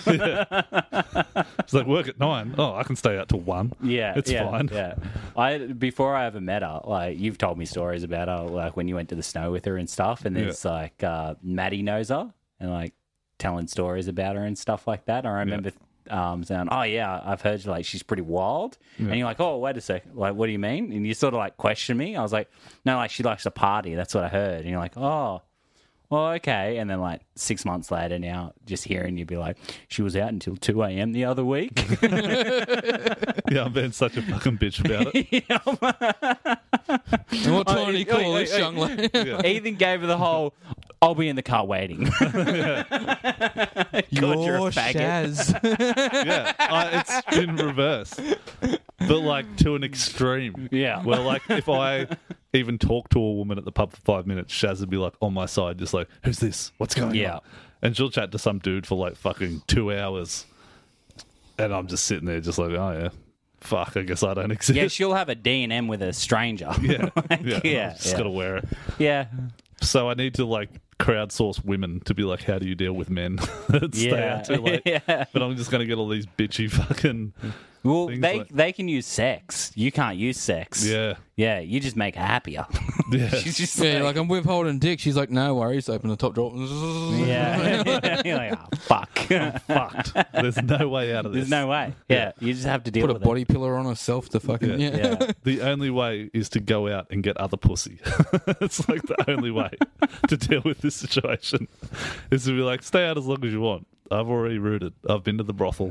It's like, work at nine. Oh, I can stay out till one. Yeah, It's yeah, fine. Yeah, I before I ever met her, like you've told me stories about her, like when you went to the snow with her and stuff. And there's like uh, Maddie knows her and like telling stories about her and stuff like that. I remember um, saying, "Oh yeah, I've heard like she's pretty wild," and you're like, "Oh, wait a sec, like what do you mean?" And you sort of like question me. I was like, "No, like she likes to party. That's what I heard." And you're like, "Oh." Well, okay. And then, like, six months later now, just hearing you be like, she was out until two a.m. the other week. Yeah, I'm being such a fucking bitch about it. And what time do you call Oi, this oi, oi. young lady? Ethan gave her the whole, I'll be in the car waiting. God, you're a Your faggot. Shaz. Yeah, I, it's in reverse, but like to an extreme. Yeah. Well, like if I even talk to a woman at the pub for five minutes, Shaz would be like on my side, just like, "Who's this? What's going Yeah. on?" And she'll chat to some dude for like fucking two hours, and I'm just sitting there, just like, "Oh yeah, fuck. I guess I don't exist." Yeah, she'll have a D and M with a stranger. yeah, Like, yeah. yeah, Just yeah. gotta wear it. Yeah. So I need to like crowdsource women to be like, how do you deal with men that stay Yeah. out too late? Yeah. But I'm just gonna get all these bitchy fucking Well, Things they like- they can use sex. You can't use sex. yeah, Yeah, you just make her happier. yeah. She's just Yeah, like, like I'm withholding dick. She's like, no worries. Open the top drawer. yeah. You're like, oh, fuck. Fucked. There's no way out of this. There's no way. Yeah, you just have to deal Put a with body pillow on herself to fucking yeah. it. Yeah. The only way is to go out and get other pussy. It's like the only way to deal with this situation is to be like, stay out as long as you want. I've already rooted. I've been to the brothel.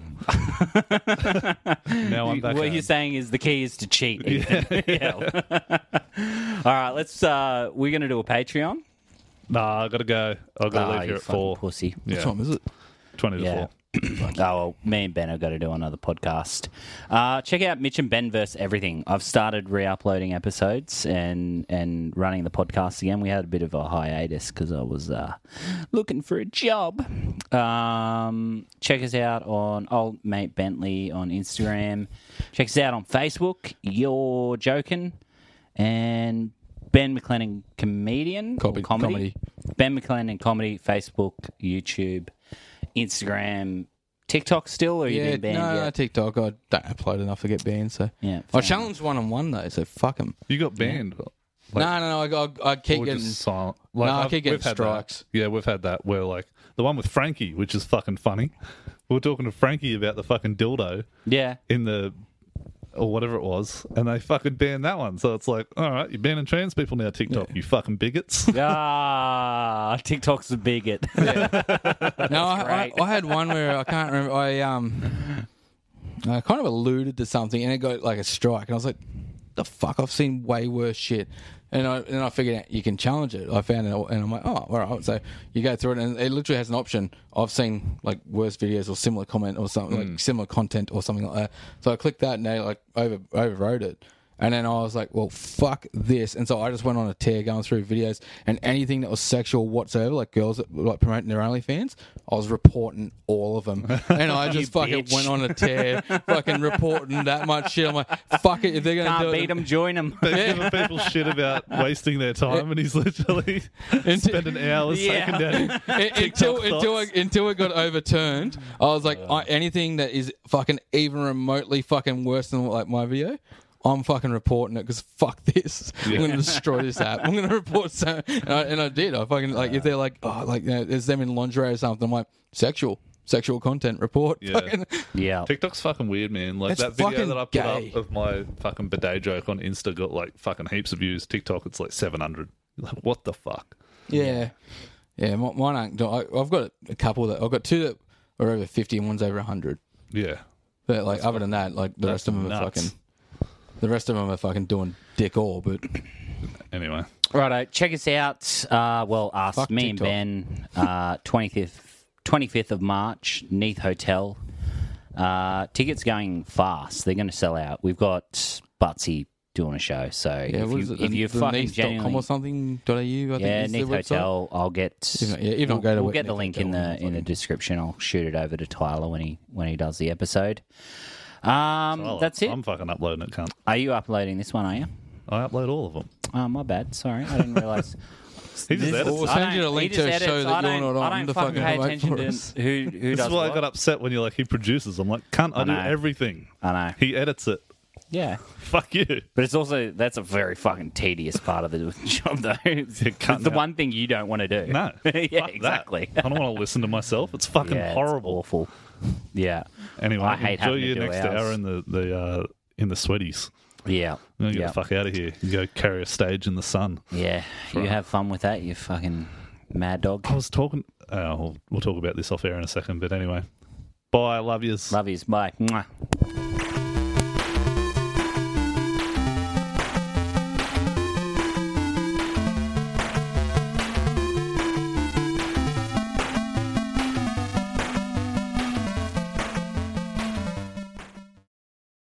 Now I'm back What home. you're saying is the key is to cheat. Ethan. Yeah. All right, let's. Uh, we're gonna do a Patreon. Nah, I gotta go. I've got to Ah, leave you here at fucking four. pussy. What Yeah, time is it? twenty to Yeah. four. Oh, well, me and Ben have got to do another podcast. Uh, check out Mitch and Ben versus everything. I've started re-uploading episodes and and running the podcast again. We had a bit of a hiatus because I was uh, looking for a job. Um, check us out on Old Mate Bentley on Instagram. Check us out on Facebook. You're joking. And Ben McLennan Comedian. Copy- or comedy. comedy. Ben McLennan Comedy, Facebook, YouTube, Instagram, TikTok still, or are you Yeah, been banned no, no, yet? TikTok. I don't upload enough to get banned, so. Yeah, I fair challenged one on one, though, so fuck them. You got banned. Like, no, no, no, I, I, I keep or getting. just silent. No, I I've- keep getting we've had strikes. That. Yeah, we've had that where like the one with Frankie, which is fucking funny. We were talking to Frankie about the fucking dildo Yeah. in the or whatever it was, and they fucking banned that one. So it's like, all right, you're banning trans people now, TikTok, you fucking bigots. Ah, TikTok's a bigot. No, I, I, great. I had one where I can't remember. I um, I kind of alluded to something, and it got like a strike, and I was like, "The fuck! I've seen way worse shit." And I and I figured out you can challenge it. I found it, and I'm like, "Oh, all right." So you go through it, and it literally has an option. I've seen like worse videos or similar comment or something, like similar content or something like that. So I clicked that, and they like over overrode it. And then I was like, well, fuck this. And so I just went on a tear going through videos, and anything that was sexual whatsoever, like girls that were like promoting their OnlyFans, I was reporting all of them. And I just fucking bitch. went on a tear, fucking reporting that much shit. I'm like, fuck it, if they're going to Can't do beat it. them, join them. They're giving people shit about wasting their time, and he's literally spending hours Yeah. taking down. Un- until TikTok until I, thoughts. until it got overturned, I was like, I, anything that is fucking even remotely fucking worse than like my video, I'm fucking reporting it because fuck this. I'm Yeah. going to destroy this app. I'm going to report so, and I, and I did. I fucking like if they're like, oh, like you know, there's them in lingerie or something. I'm like, sexual, sexual content report. Yeah. Fucking, Yeah. TikTok's fucking weird, man. Like It's that video fucking that I put gay. up of my fucking bidet joke on Insta got like fucking heaps of views. TikTok, it's like seven hundred. Like, what the fuck? yeah, yeah. mi- Mine aren't. I, I've got a couple that I've got two that are over fifty and one's over hundred. Yeah. But like other than that, like the that's rest of them are nuts. fucking. The rest of them are fucking doing dick all, but Anyway. Righto, check us out. Uh, well, us, Fuck me TikTok. and Ben, uh, twenty-fifth, twenty-fifth of March, Neath Hotel. Uh, tickets going fast. They're going to sell out. We've got Butsy doing a show. So yeah, if, what you, is it? if you're the fucking Neath dot com genuinely... or something dot a u, I think Yeah, is the Neath website. Hotel. I'll get. If not- yeah, if not, we'll, go to we'll get the Neath link in Hotel the and in the fucking- description. I'll shoot it over to Tyler when he when he does the episode. Um, Oh, that's it. I'm fucking uploading it, cunt. Are you uploading this one? Are you? I upload all of them. Oh, my bad. Sorry, I didn't realise. He just This- edits We'll it. I send you don't- a link he just to a edits. show that I you're don't- not on I don't to fucking fucking pay promote attention for to us. who who This does is why what. I got upset when you're like, he produces. I'm like, cunt, I, I do know. everything. I know. He edits it. Yeah. Fuck you. But it's also, that's a very fucking tedious part of the job, though. It's, it's cutting the out. one thing you don't want to do. No. yeah, Fuck that. exactly. I don't want to listen to myself. It's fucking Yeah, it's horrible. awful. Yeah. Anyway, I hate enjoy having to your do next ours. hour in the, the uh, in the sweaties. Yeah. I'm gonna get yeah. the fuck out of here and go carry a stage in the sun. Yeah. You have fun with that, you fucking mad dog. I was talking. Uh, we'll, we'll talk about this off air in a second, but anyway. Bye. Love yous. Love yous. Bye. Mwah.